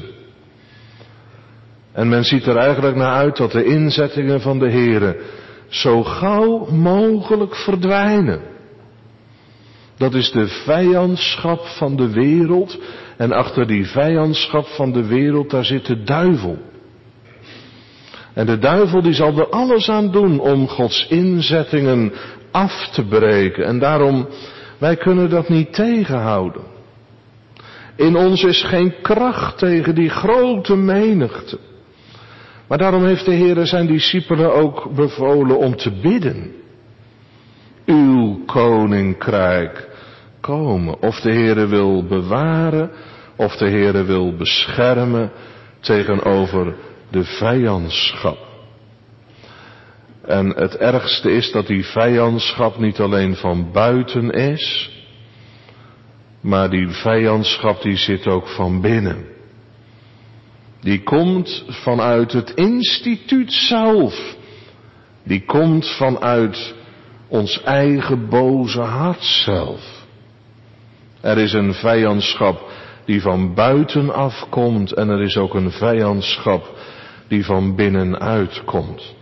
En men ziet er eigenlijk naar uit dat de inzettingen van de Heere zo gauw mogelijk verdwijnen. Dat is de vijandschap van de wereld. En achter die vijandschap van de wereld, daar zit de duivel. En de duivel die zal er alles aan doen om Gods inzettingen af te breken. En daarom, wij kunnen dat niet tegenhouden. In ons is geen kracht tegen die grote menigte. Maar daarom heeft de Heer zijn discipelen ook bevolen om te bidden. Uw koninkrijk komen. Of de Heer wil bewaren, of de Heer wil beschermen tegenover de vijandschap. En het ergste is dat die vijandschap niet alleen van buiten is, maar die vijandschap die zit ook van binnen. Die komt vanuit het instituut zelf. Die komt vanuit ons eigen boze hart zelf. Er is een vijandschap die van buiten afkomt en er is ook een vijandschap die van binnenuit komt.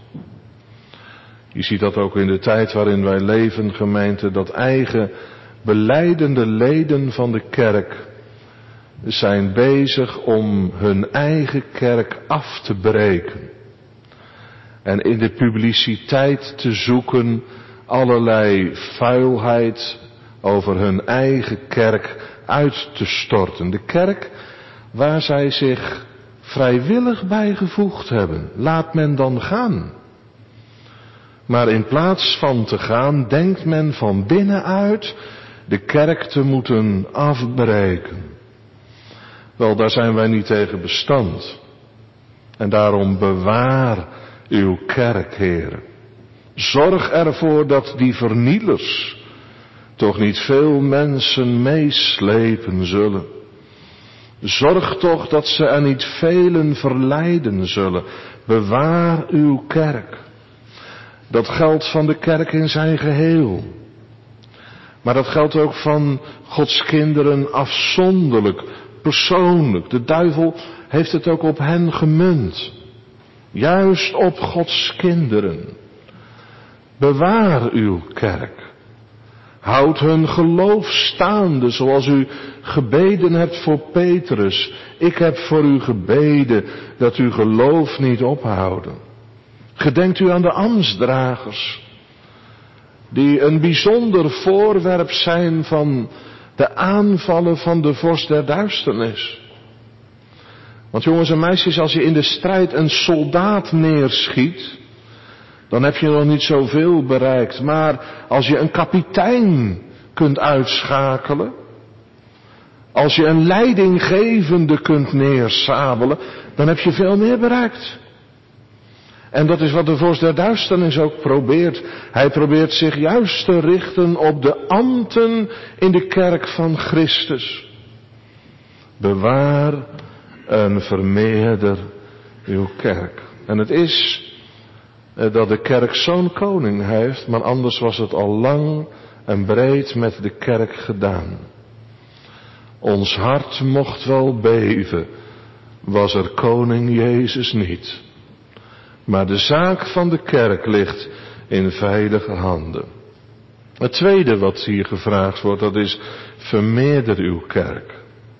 Je ziet dat ook in de tijd waarin wij leven, gemeente, dat eigen belijdende leden van de kerk zijn bezig om hun eigen kerk af te breken. En in de publiciteit te zoeken allerlei vuilheid over hun eigen kerk uit te storten. De kerk waar zij zich vrijwillig bij gevoegd hebben. Laat men dan gaan. Maar in plaats van te gaan, denkt men van binnenuit de kerk te moeten afbreken. Wel, daar zijn wij niet tegen bestand. En daarom bewaar uw kerk, Heer. Zorg ervoor dat die vernielers toch niet veel mensen meeslepen zullen. Zorg toch dat ze er niet velen verleiden zullen. Bewaar uw kerk. Dat geldt van de kerk in zijn geheel. Maar dat geldt ook van Gods kinderen afzonderlijk, persoonlijk. De duivel heeft het ook op hen gemunt. Juist op Gods kinderen. Bewaar uw kerk. Houd hun geloof staande zoals u gebeden hebt voor Petrus. Ik heb voor u gebeden dat uw geloof niet ophouden. Gedenkt u aan de ambtsdragers, die een bijzonder voorwerp zijn van de aanvallen van de vorst der duisternis. Want jongens en meisjes, als je in de strijd een soldaat neerschiet, dan heb je nog niet zoveel bereikt. Maar als je een kapitein kunt uitschakelen, als je een leidinggevende kunt neersabelen, dan heb je veel meer bereikt. En dat is wat de vorst der duisternis ook probeert. Hij probeert zich juist te richten op de ambten in de kerk van Christus. Bewaar en vermeerder uw kerk. En het is dat de kerk zo'n koning heeft, maar anders was het al lang en breed met de kerk gedaan. Ons hart mocht wel beven, was er koning Jezus niet. Maar de zaak van de kerk ligt in veilige handen. Het tweede wat hier gevraagd wordt, dat is vermeerder uw kerk.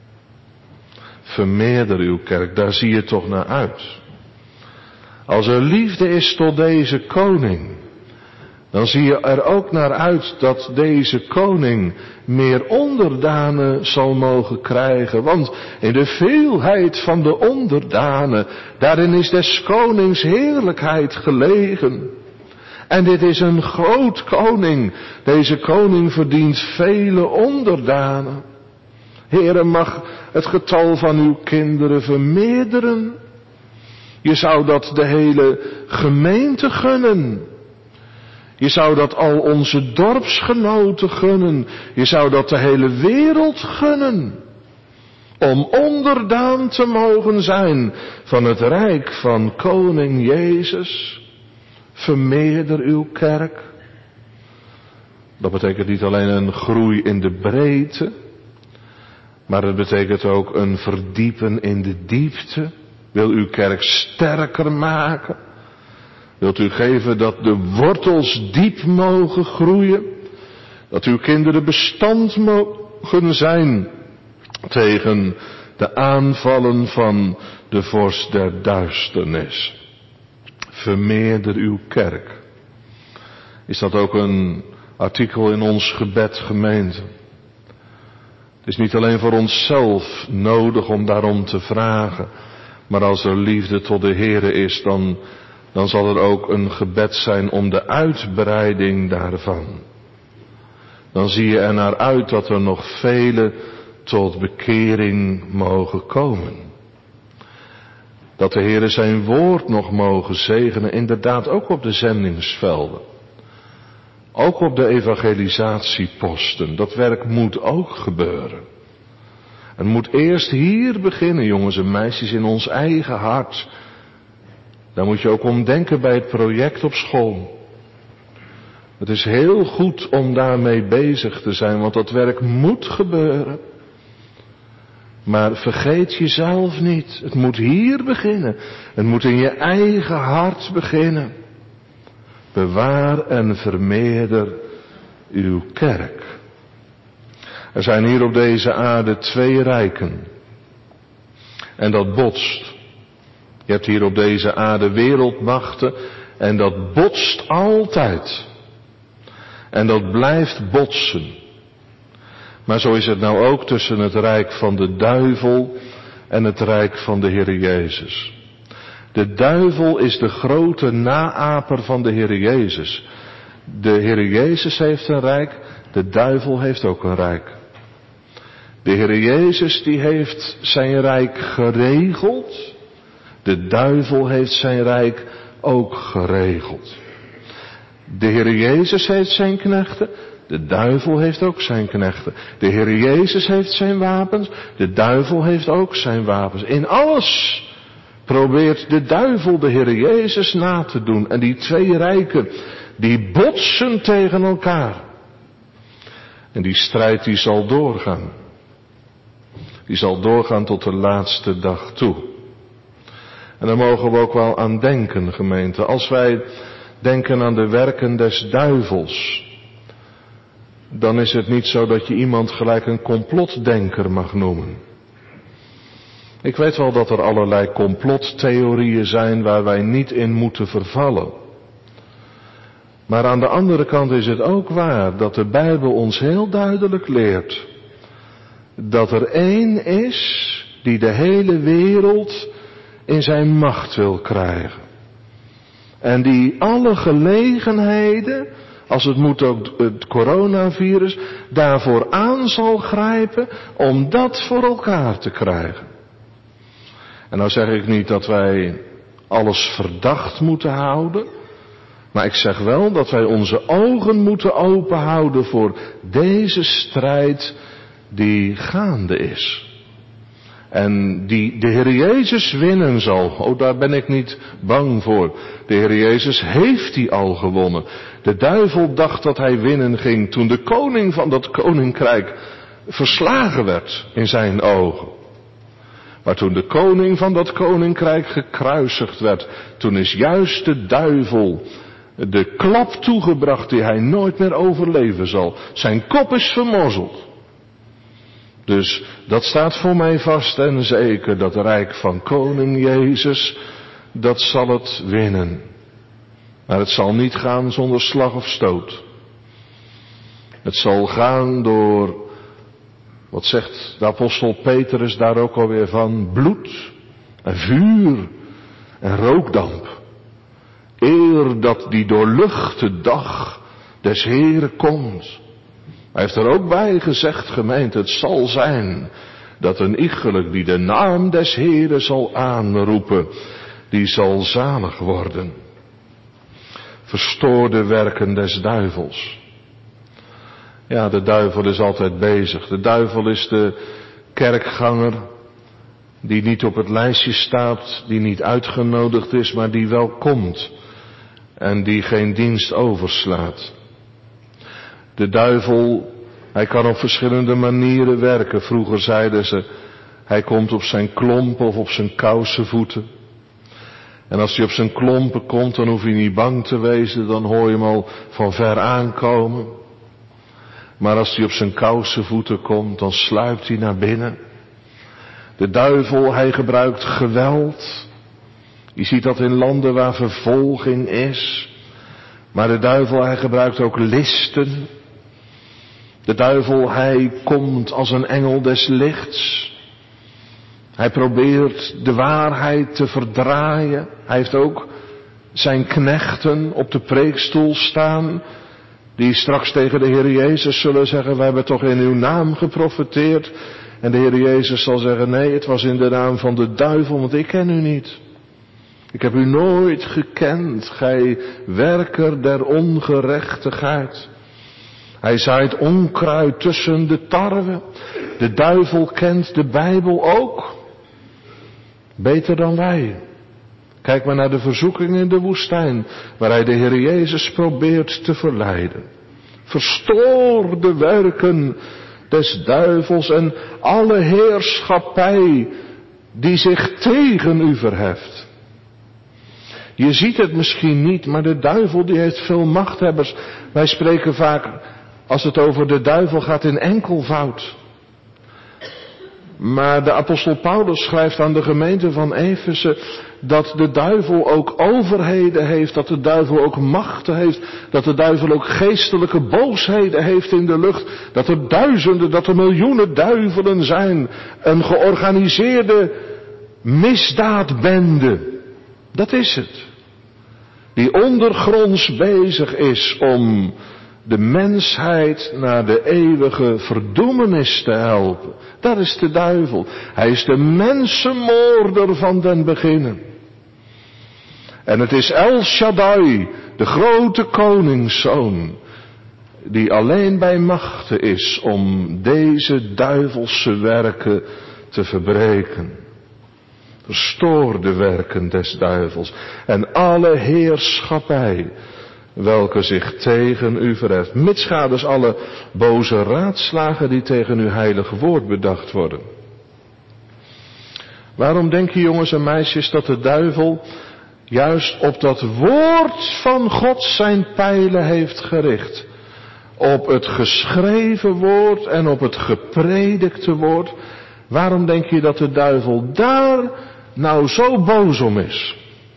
Vermeerder uw kerk, daar zie je toch naar uit. Als er liefde is tot deze koning, dan zie je er ook naar uit dat deze koning meer onderdanen zal mogen krijgen. Want in de veelheid van de onderdanen, daarin is des konings heerlijkheid gelegen. En dit is een groot koning. Deze koning verdient vele onderdanen. Heere, mag het getal van uw kinderen vermeerderen. Je zou dat de hele gemeente gunnen. Je zou dat al onze dorpsgenoten gunnen. Je zou dat de hele wereld gunnen. Om onderdaan te mogen zijn van het rijk van koning Jezus. Vermeerder uw kerk. Dat betekent niet alleen een groei in de breedte. Maar het betekent ook een verdiepen in de diepte. Wil uw kerk sterker maken? Wilt u geven dat de wortels diep mogen groeien? Dat uw kinderen bestand mogen zijn tegen de aanvallen van de vorst der duisternis. Vermeerder uw kerk. Is dat ook een artikel in ons gebed, gemeente? Het is niet alleen voor onszelf nodig om daarom te vragen. Maar als er liefde tot de Heere is, dan, dan zal er ook een gebed zijn om de uitbreiding daarvan. Dan zie je er naar uit dat er nog vele tot bekering mogen komen. Dat de Heere zijn woord nog mogen zegenen, inderdaad ook op de zendingsvelden. Ook op de evangelisatieposten. Dat werk moet ook gebeuren. Het moet eerst hier beginnen, jongens en meisjes, in ons eigen hart. Daar moet je ook om denken bij het project op school. Het is heel goed om daarmee bezig te zijn, want dat werk moet gebeuren. Maar vergeet jezelf niet. Het moet hier beginnen. Het moet in je eigen hart beginnen. Bewaar en vermeerder uw kerk. Er zijn hier op deze aarde twee rijken. En dat botst. Je hebt hier op deze aarde wereldmachten. En dat botst altijd. En dat blijft botsen. Maar zo is het nou ook tussen het rijk van de duivel en het rijk van de Heer Jezus. De duivel is de grote naaper van de Heer Jezus. De Heer Jezus heeft een rijk, de duivel heeft ook een rijk. De Heer Jezus die heeft zijn rijk geregeld, de duivel heeft zijn rijk ook geregeld. De Heer Jezus heeft zijn knechten, de duivel heeft ook zijn knechten. De Heer Jezus heeft zijn wapens, de duivel heeft ook zijn wapens. In alles probeert de duivel de Heer Jezus na te doen. En die twee rijken, die botsen tegen elkaar. En die strijd die zal doorgaan. Die zal doorgaan tot de laatste dag toe. En daar mogen we ook wel aan denken, gemeente. Als wij denken aan de werken des duivels, dan is het niet zo dat je iemand gelijk een complotdenker mag noemen. Ik weet wel dat er allerlei complottheorieën zijn waar wij niet in moeten vervallen. Maar aan de andere kant is het ook waar dat de Bijbel ons heel duidelijk leert dat er één is die de hele wereld in zijn macht wil krijgen. En die alle gelegenheden, als het moet ook het coronavirus, daarvoor aan zal grijpen om dat voor elkaar te krijgen. En nou zeg ik niet dat wij alles verdacht moeten houden. Maar ik zeg wel dat wij onze ogen moeten openhouden voor deze strijd die gaande is. En die de Heer Jezus winnen zal. Oh, daar ben ik niet bang voor. De Heer Jezus heeft die al gewonnen. De duivel dacht dat hij winnen ging toen de koning van dat koninkrijk verslagen werd in zijn ogen. Maar toen de koning van dat koninkrijk gekruisigd werd, toen is juist de duivel de klap toegebracht die hij nooit meer overleven zal. Zijn kop is vermorzeld. Dus dat staat voor mij vast en zeker, dat rijk van koning Jezus, dat zal het winnen. Maar het zal niet gaan zonder slag of stoot. Het zal gaan door, wat zegt de apostel Petrus daar ook alweer van, bloed en vuur en rookdamp. Eer dat die doorluchte dag des Heeren komt. Hij heeft er ook bij gezegd, gemeente, het zal zijn dat een iegelijk die de naam des Heeren zal aanroepen, die zal zalig worden. Verstoor de werken des duivels. Ja, de duivel is altijd bezig. De duivel is de kerkganger die niet op het lijstje staat, die niet uitgenodigd is, maar die wel komt en die geen dienst overslaat. De duivel, hij kan op verschillende manieren werken. Vroeger zeiden ze, hij komt op zijn klompen of op zijn kousenvoeten. En als hij op zijn klompen komt, dan hoef je niet bang te wezen, dan hoor je hem al van ver aankomen. Maar als hij op zijn kousenvoeten komt, dan sluipt hij naar binnen. De duivel, hij gebruikt geweld. Je ziet dat in landen waar vervolging is. Maar de duivel, hij gebruikt ook listen. De duivel, hij komt als een engel des lichts. Hij probeert de waarheid te verdraaien. Hij heeft ook zijn knechten op de preekstoel staan, die straks tegen de Heer Jezus zullen zeggen, wij hebben toch in uw naam geprofeteerd. En de Heer Jezus zal zeggen, nee, het was in de naam van de duivel, want ik ken u niet. Ik heb u nooit gekend, gij werker der ongerechtigheid. Hij zaait onkruid tussen de tarwe. De duivel kent de Bijbel ook. Beter dan wij. Kijk maar naar de verzoeking in de woestijn, waar hij de Heer Jezus probeert te verleiden. Verstoor de werken des duivels en alle heerschappij die zich tegen u verheft. Je ziet het misschien niet, maar de duivel die heeft veel machthebbers. Wij spreken vaak, als het over de duivel gaat, in enkelvoud. Maar de apostel Paulus schrijft aan de gemeente van Efeze dat de duivel ook overheden heeft, dat de duivel ook machten heeft, dat de duivel ook geestelijke boosheden heeft in de lucht, dat er duizenden, dat er miljoenen duivelen zijn, een georganiseerde misdaadbende. Dat is het. Die ondergronds bezig is om de mensheid naar de eeuwige verdoemenis te helpen. Dat is de duivel. Hij is de mensenmoorder van den beginnen. En het is El Shaddai, de grote koningszoon, die alleen bij machte is om deze duivelse werken te verbreken. Verstoor de werken des duivels en alle heerschappij welke zich tegen u verheft. Mitsga dus alle boze raadslagen die tegen uw heilige woord bedacht worden. Waarom denk je, jongens en meisjes, dat de duivel juist op dat woord van God zijn pijlen heeft gericht? Op het geschreven woord en op het gepredikte woord. Waarom denk je dat de duivel daar nou zo boos om is?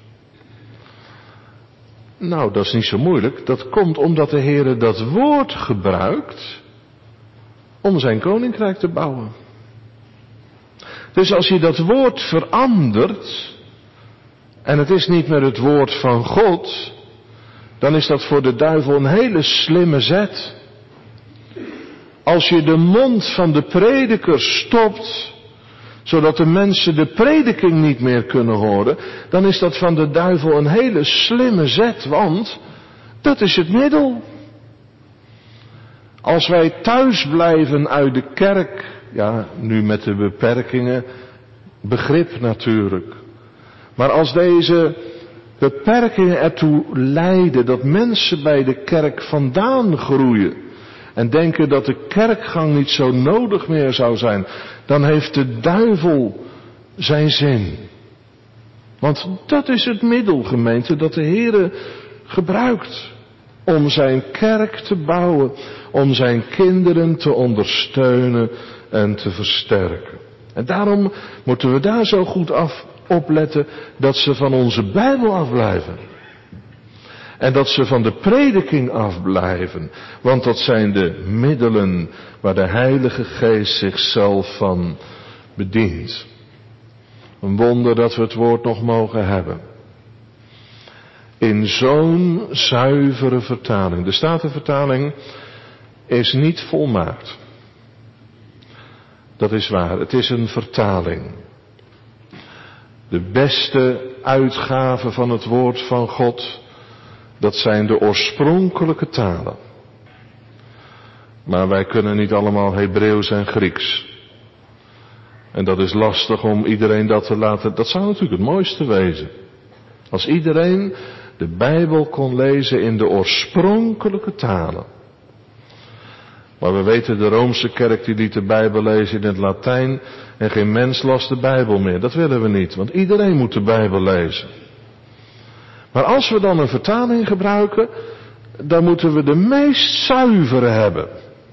Nou, dat is niet zo moeilijk. Dat komt omdat de Heere dat woord gebruikt om zijn koninkrijk te bouwen. Dus als je dat woord verandert en het is niet meer het woord van God, dan is dat voor de duivel een hele slimme zet. Als je de mond van de prediker stopt, zodat de mensen de prediking niet meer kunnen horen, dan is dat van de duivel een hele slimme zet, want dat is het middel. Als wij thuis blijven uit de kerk, ja, nu met de beperkingen, begrip natuurlijk. Maar als deze beperkingen ertoe leiden dat mensen bij de kerk vandaan groeien en denken dat de kerkgang niet zo nodig meer zou zijn, dan heeft de duivel zijn zin. Want dat is het middel, gemeente, dat de Heere gebruikt om zijn kerk te bouwen, om zijn kinderen te ondersteunen en te versterken. En daarom moeten we daar zo goed af opletten dat ze van onze Bijbel afblijven. En dat ze van de prediking afblijven. Want dat zijn de middelen waar de Heilige Geest zichzelf van bedient. Een wonder dat we het woord nog mogen hebben. In zo'n zuivere vertaling. De Statenvertaling is niet volmaakt. Dat is waar. Het is een vertaling. De beste uitgave van het woord van God, dat zijn de oorspronkelijke talen. Maar wij kunnen niet allemaal Hebreeuws en Grieks. En dat is lastig om iedereen dat te laten. Dat zou natuurlijk het mooiste wezen. Als iedereen de Bijbel kon lezen in de oorspronkelijke talen. Maar we weten, de Roomse kerk die liet de Bijbel lezen in het Latijn en geen mens las de Bijbel meer. Dat willen we niet, want iedereen moet de Bijbel lezen. Maar als we dan een vertaling gebruiken, dan moeten we de meest zuivere hebben.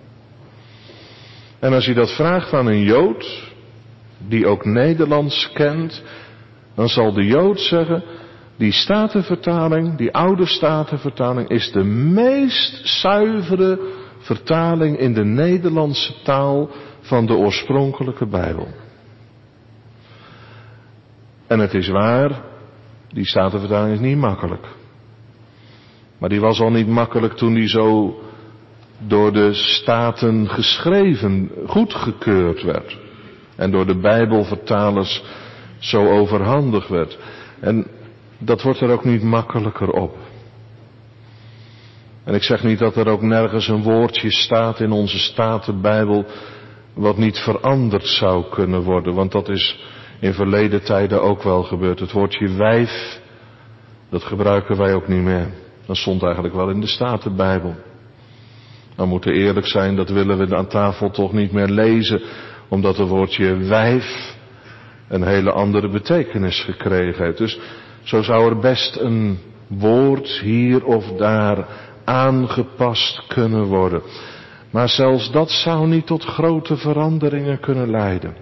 En als je dat vraagt aan een Jood, die ook Nederlands kent, dan zal de Jood zeggen, die Statenvertaling, die oude Statenvertaling, is de meest zuivere vertaling in de Nederlandse taal van de oorspronkelijke Bijbel. En het is waar, die Statenvertaling is niet makkelijk. Maar die was al niet makkelijk toen die zo door de Staten geschreven, goedgekeurd werd. En door de Bijbelvertalers zo overhandigd werd. En dat wordt er ook niet makkelijker op. En ik zeg niet dat er ook nergens een woordje staat in onze Statenbijbel wat niet veranderd zou kunnen worden, want dat is in verleden tijden ook wel gebeurd. Het woordje wijf, dat gebruiken wij ook niet meer. Dat stond eigenlijk wel in de Statenbijbel. Maar we moeten eerlijk zijn, dat willen we aan tafel toch niet meer lezen, omdat het woordje wijf een hele andere betekenis gekregen heeft. Dus zo zou er best een woord hier of daar aangepast kunnen worden. Maar zelfs dat zou niet tot grote veranderingen kunnen leiden.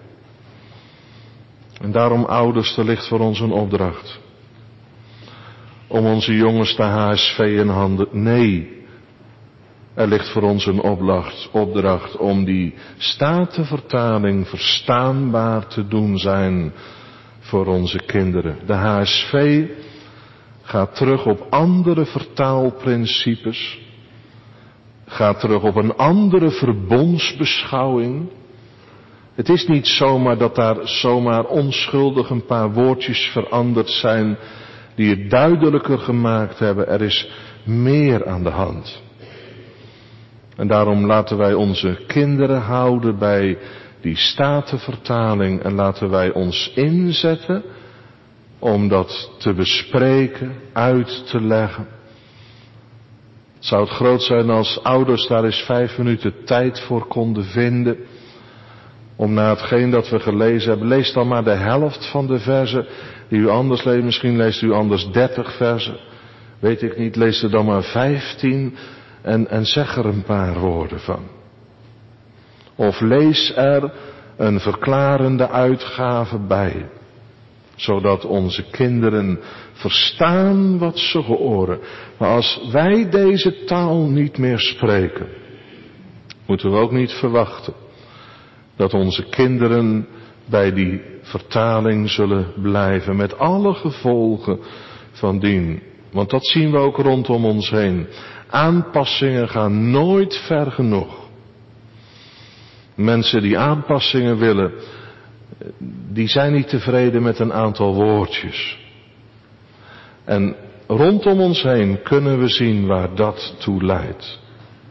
En daarom, ouders, er ligt voor ons een opdracht. Om onze jongens de H S V in handen. Nee, er ligt voor ons een opdracht, opdracht om die Statenvertaling verstaanbaar te doen zijn voor onze kinderen. De H S V gaat terug op andere vertaalprincipes. Gaat terug op een andere verbondsbeschouwing. Het is niet zomaar dat daar zomaar onschuldig een paar woordjes veranderd zijn die het duidelijker gemaakt hebben. Er is meer aan de hand. En daarom laten wij onze kinderen houden bij die Statenvertaling en laten wij ons inzetten om dat te bespreken, uit te leggen. Het zou het groot zijn als ouders daar eens vijf minuten tijd voor konden vinden. Om na hetgeen dat we gelezen hebben, lees dan maar de helft van de verzen die u anders leest. Misschien leest u anders dertig verzen. Weet ik niet, lees er dan maar vijftien en, en zeg er een paar woorden van. Of lees er een verklarende uitgave bij. Zodat onze kinderen verstaan wat ze horen. Maar als wij deze taal niet meer spreken, moeten we ook niet verwachten dat onze kinderen bij die vertaling zullen blijven. Met alle gevolgen van dien. Want dat zien we ook rondom ons heen. Aanpassingen gaan nooit ver genoeg. Mensen die aanpassingen willen, die zijn niet tevreden met een aantal woordjes. En rondom ons heen kunnen we zien waar dat toe leidt.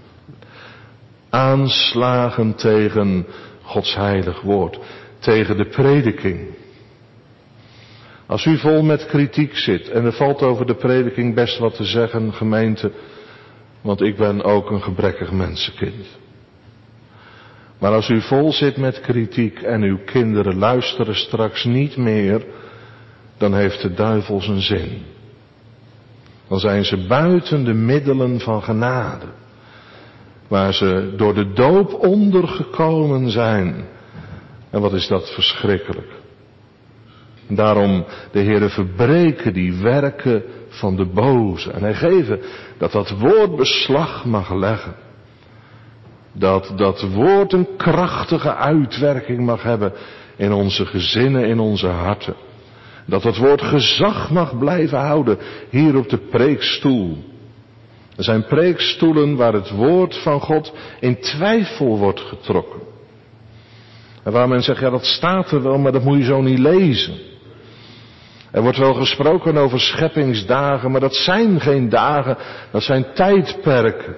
Aanslagen tegen Gods heilig woord. Tegen de prediking. Als u vol met kritiek zit, en er valt over de prediking best wat te zeggen, gemeente, want ik ben ook een gebrekkig mensenkind. Maar als u vol zit met kritiek en uw kinderen luisteren straks niet meer, dan heeft de duivel zijn zin. Dan zijn ze buiten de middelen van genade, waar ze door de doop ondergekomen zijn. En wat is dat verschrikkelijk. Daarom, de Heere, verbreken die werken van de boze. En hij geven dat dat woord beslag mag leggen. Dat dat woord een krachtige uitwerking mag hebben in onze gezinnen, in onze harten. Dat het woord gezag mag blijven houden hier op de preekstoel. Er zijn preekstoelen waar het woord van God in twijfel wordt getrokken. En waar men zegt, ja dat staat er wel, maar dat moet je zo niet lezen. Er wordt wel gesproken over scheppingsdagen, maar dat zijn geen dagen, dat zijn tijdperken.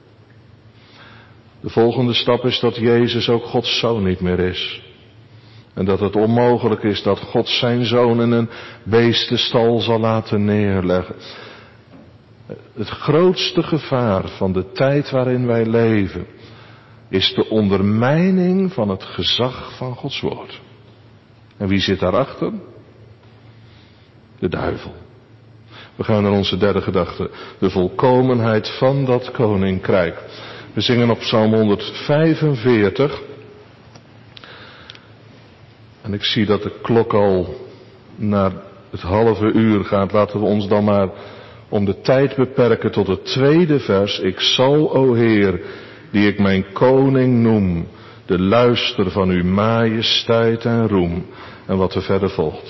De volgende stap is dat Jezus ook Gods Zoon niet meer is. En dat het onmogelijk is dat God zijn Zoon in een beestenstal zal laten neerleggen. Het grootste gevaar van de tijd waarin wij leven is de ondermijning van het gezag van Gods woord. En wie zit daarachter? De duivel. We gaan naar onze derde gedachte. De volkomenheid van dat koninkrijk. We zingen op Psalm honderdvijfenveertig. En ik zie dat de klok al naar het halve uur gaat. Laten we ons dan maar om de tijd beperken tot het tweede vers. Ik zal, o Heer, die ik mijn koning noem, de luister van uw majesteit en roem. En wat er verder volgt.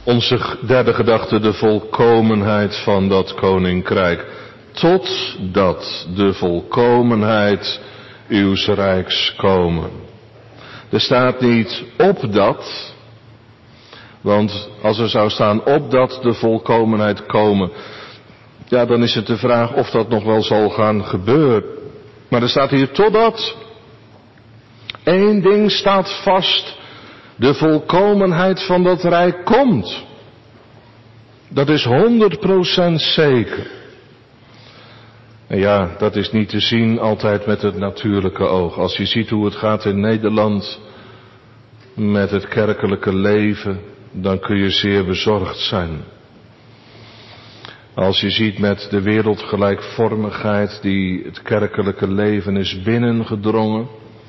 Onze derde gedachte, de volkomenheid van dat koninkrijk. Totdat de volkomenheid uws rijks komen. Er staat niet opdat, want als er zou staan opdat de volkomenheid komen, ja, dan is het de vraag of dat nog wel zal gaan gebeuren. Maar er staat hier totdat. Eén ding staat vast. De volkomenheid van dat rijk komt. Dat is honderd procent zeker. En ja, dat is niet te zien altijd met het natuurlijke oog. Als je ziet hoe het gaat in Nederland met het kerkelijke leven, dan kun je zeer bezorgd zijn. Als je ziet met de wereldgelijkvormigheid die het kerkelijke leven is binnengedrongen,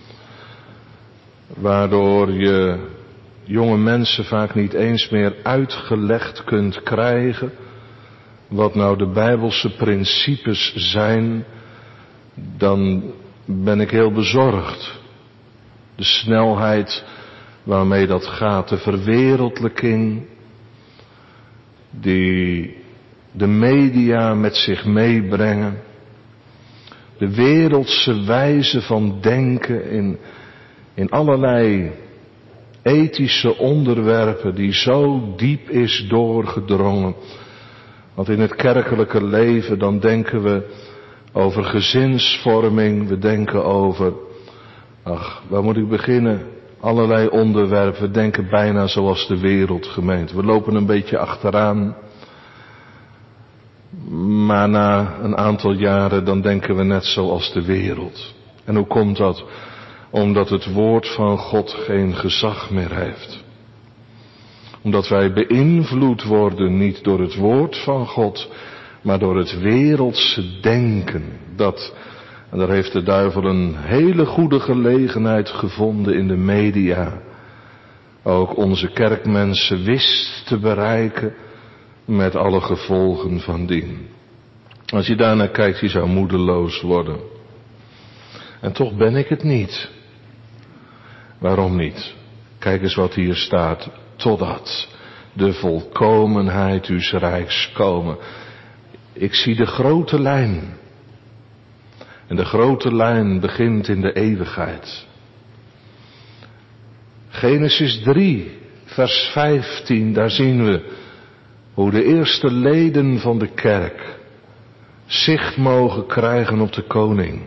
waardoor je jonge mensen vaak niet eens meer uitgelegd kunt krijgen wat nou de Bijbelse principes zijn, dan ben ik heel bezorgd. De snelheid waarmee dat gaat, de verwereldlijking die de media met zich meebrengen, de wereldse wijze van denken in, in allerlei ethische onderwerpen die zo diep is doorgedrongen. Want in het kerkelijke leven dan denken we over gezinsvorming, we denken over, ach, waar moet ik beginnen? Allerlei onderwerpen, we denken bijna zoals de wereldgemeente. We lopen een beetje achteraan. Maar na een aantal jaren dan denken we net zoals de wereld. En hoe komt dat? Omdat het woord van God geen gezag meer heeft. Omdat wij beïnvloed worden niet door het woord van God, maar door het wereldse denken. Dat, en daar heeft de duivel een hele goede gelegenheid gevonden in de media. Ook onze kerkmensen wist te bereiken met alle gevolgen van dien. Als je daarnaar kijkt, je zou moedeloos worden. En toch ben ik het niet. Waarom niet? Kijk eens wat hier staat. Totdat de volkomenheid uws rijks komen. Ik zie de grote lijn. En de grote lijn begint in de eeuwigheid. Genesis drie, vers vijftien, daar zien we hoe de eerste leden van de kerk zicht mogen krijgen op de koning.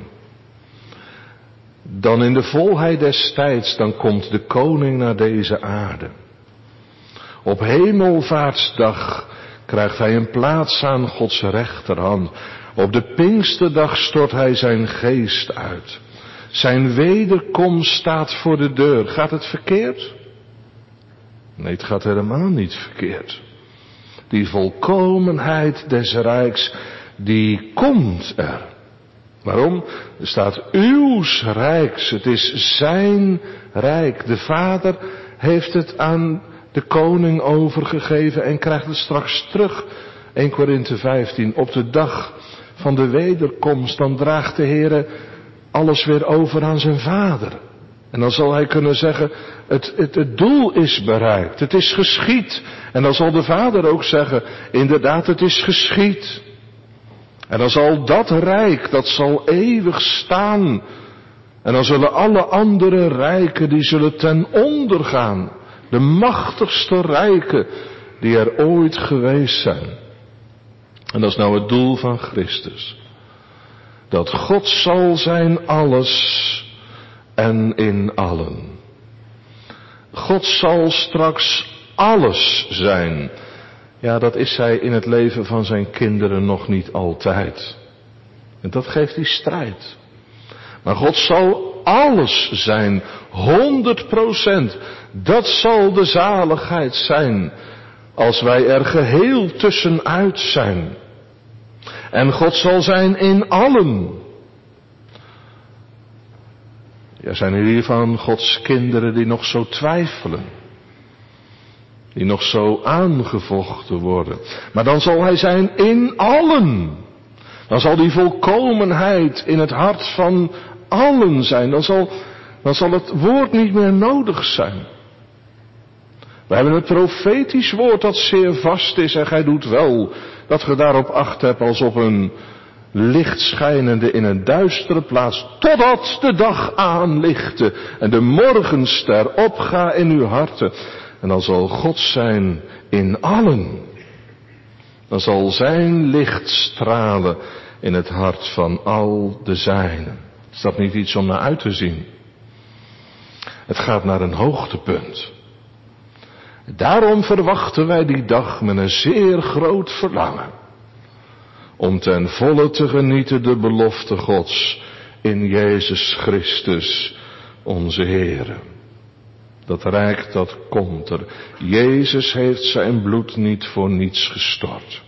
Dan in de volheid des tijds, dan komt de koning naar deze aarde. Op hemelvaartsdag krijgt hij een plaats aan Gods rechterhand. Op de Pinksterdag stort hij zijn geest uit. Zijn wederkomst staat voor de deur. Gaat het verkeerd? Nee, het gaat helemaal niet verkeerd. Die volkomenheid des rijks, die komt er. Waarom? Er staat uws rijks. Het is zijn rijk. De Vader heeft het aan de koning overgegeven en krijgt het straks terug. Eerste Korinthe vijftien. Op de dag van de wederkomst, dan draagt de Heere alles weer over aan zijn Vader. En dan zal hij kunnen zeggen, het, het, het doel is bereikt. Het is geschied. En dan zal de Vader ook zeggen, inderdaad, het is geschied. En dan zal dat rijk, dat zal eeuwig staan. En dan zullen alle andere rijken, die zullen ten onder gaan. De machtigste rijken die er ooit geweest zijn. En dat is nou het doel van Christus. Dat God zal zijn alles en in allen. God zal straks alles zijn. Ja, dat is hij in het leven van zijn kinderen nog niet altijd. En dat geeft die strijd. Maar God zal alles zijn, honderd procent. Dat zal de zaligheid zijn, als wij er geheel tussenuit zijn. En God zal zijn in allen. Ja, zijn er hiervan Gods kinderen die nog zo twijfelen? Die nog zo aangevochten worden. Maar dan zal hij zijn in allen. Dan zal die volkomenheid in het hart van allen zijn. Dan zal, dan zal het woord niet meer nodig zijn. We hebben het profetisch woord dat zeer vast is en gij doet wel dat ge daarop acht hebt als op een licht schijnende in een duistere plaats, totdat de dag aanlichte en de morgenster opga in uw harten. En dan zal God zijn in allen. Dan zal zijn licht stralen in het hart van al de zijnen. Is dat niet iets om naar uit te zien? Het gaat naar een hoogtepunt. Daarom verwachten wij die dag met een zeer groot verlangen. Om ten volle te genieten de belofte Gods in Jezus Christus, onze Heere. Dat rijk, dat komt er. Jezus heeft zijn bloed niet voor niets gestort.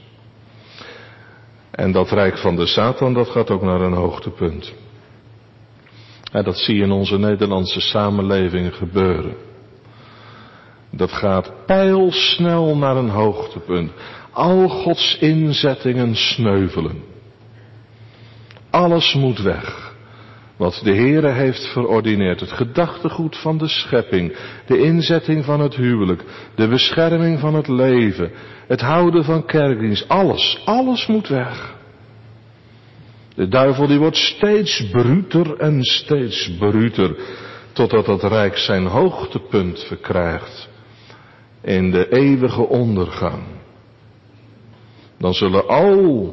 En dat rijk van de Satan, dat gaat ook naar een hoogtepunt. En dat zie je in onze Nederlandse samenleving gebeuren. Dat gaat pijlsnel naar een hoogtepunt. Al Gods inzettingen sneuvelen. Alles moet weg. Wat de Heere heeft verordineerd. Het gedachtegoed van de schepping. De inzetting van het huwelijk. De bescherming van het leven. Het houden van kerkdienst. Alles, alles moet weg. De duivel die wordt steeds bruter en steeds bruter. Totdat het rijk zijn hoogtepunt verkrijgt. In de eeuwige ondergang. Dan zullen al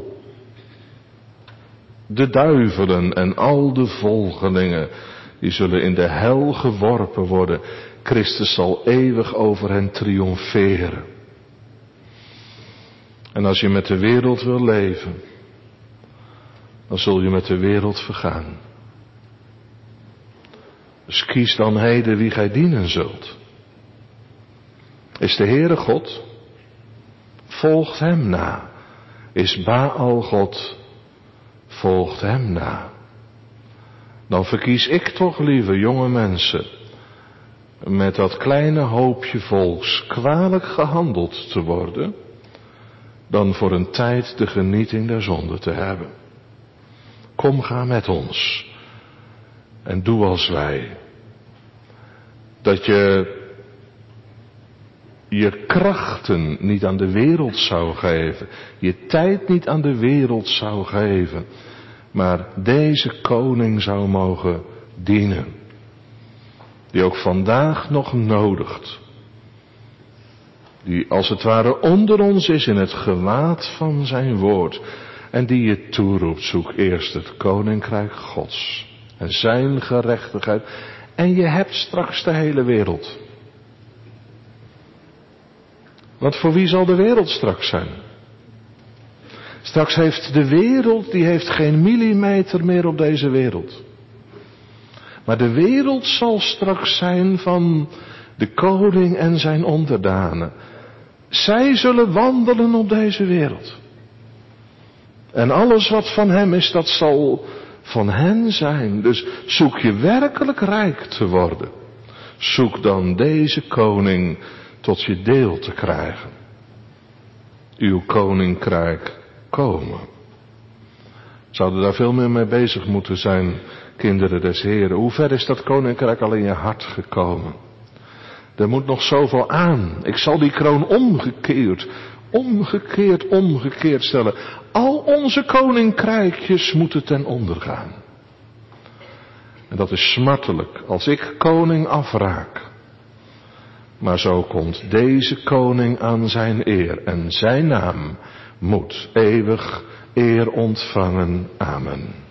de duivelen en al de volgelingen, die zullen in de hel geworpen worden. Christus zal eeuwig over hen triomferen. En als je met de wereld wil leven, dan zul je met de wereld vergaan. Dus kies dan heden wie gij dienen zult. Is de Heere God? Volgt hem na. Is Baal God? Volgt hem na. Dan verkies ik toch liever, jonge mensen, met dat kleine hoopje volks kwalijk gehandeld te worden, dan voor een tijd de genieting der zonde te hebben. Kom, ga met ons en doe als wij. Dat je je krachten niet aan de wereld zou geven, je tijd niet aan de wereld zou geven, maar deze koning zou mogen dienen, die ook vandaag nog nodigt, die als het ware onder ons is in het gewaad van zijn woord en die je toeroept, zoek eerst het koninkrijk Gods en zijn gerechtigheid en je hebt straks de hele wereld. Want voor wie zal de wereld straks zijn? Straks heeft de wereld, die heeft geen millimeter meer op deze wereld. Maar de wereld zal straks zijn van de koning en zijn onderdanen. Zij zullen wandelen op deze wereld. En alles wat van hem is, dat zal van hen zijn. Dus zoek je werkelijk rijk te worden. Zoek dan deze koning tot je deel te krijgen. Uw koninkrijk komen. Zouden daar veel meer mee bezig moeten zijn, kinderen des Heren. Hoe ver is dat koninkrijk al in je hart gekomen? Er moet nog zoveel aan. Ik zal die kroon omgekeerd, omgekeerd, omgekeerd stellen. Al onze koninkrijkjes moeten ten onder gaan. En dat is smartelijk als ik koning afraak. Maar zo komt deze koning aan zijn eer en zijn naam moet eeuwig eer ontvangen. Amen.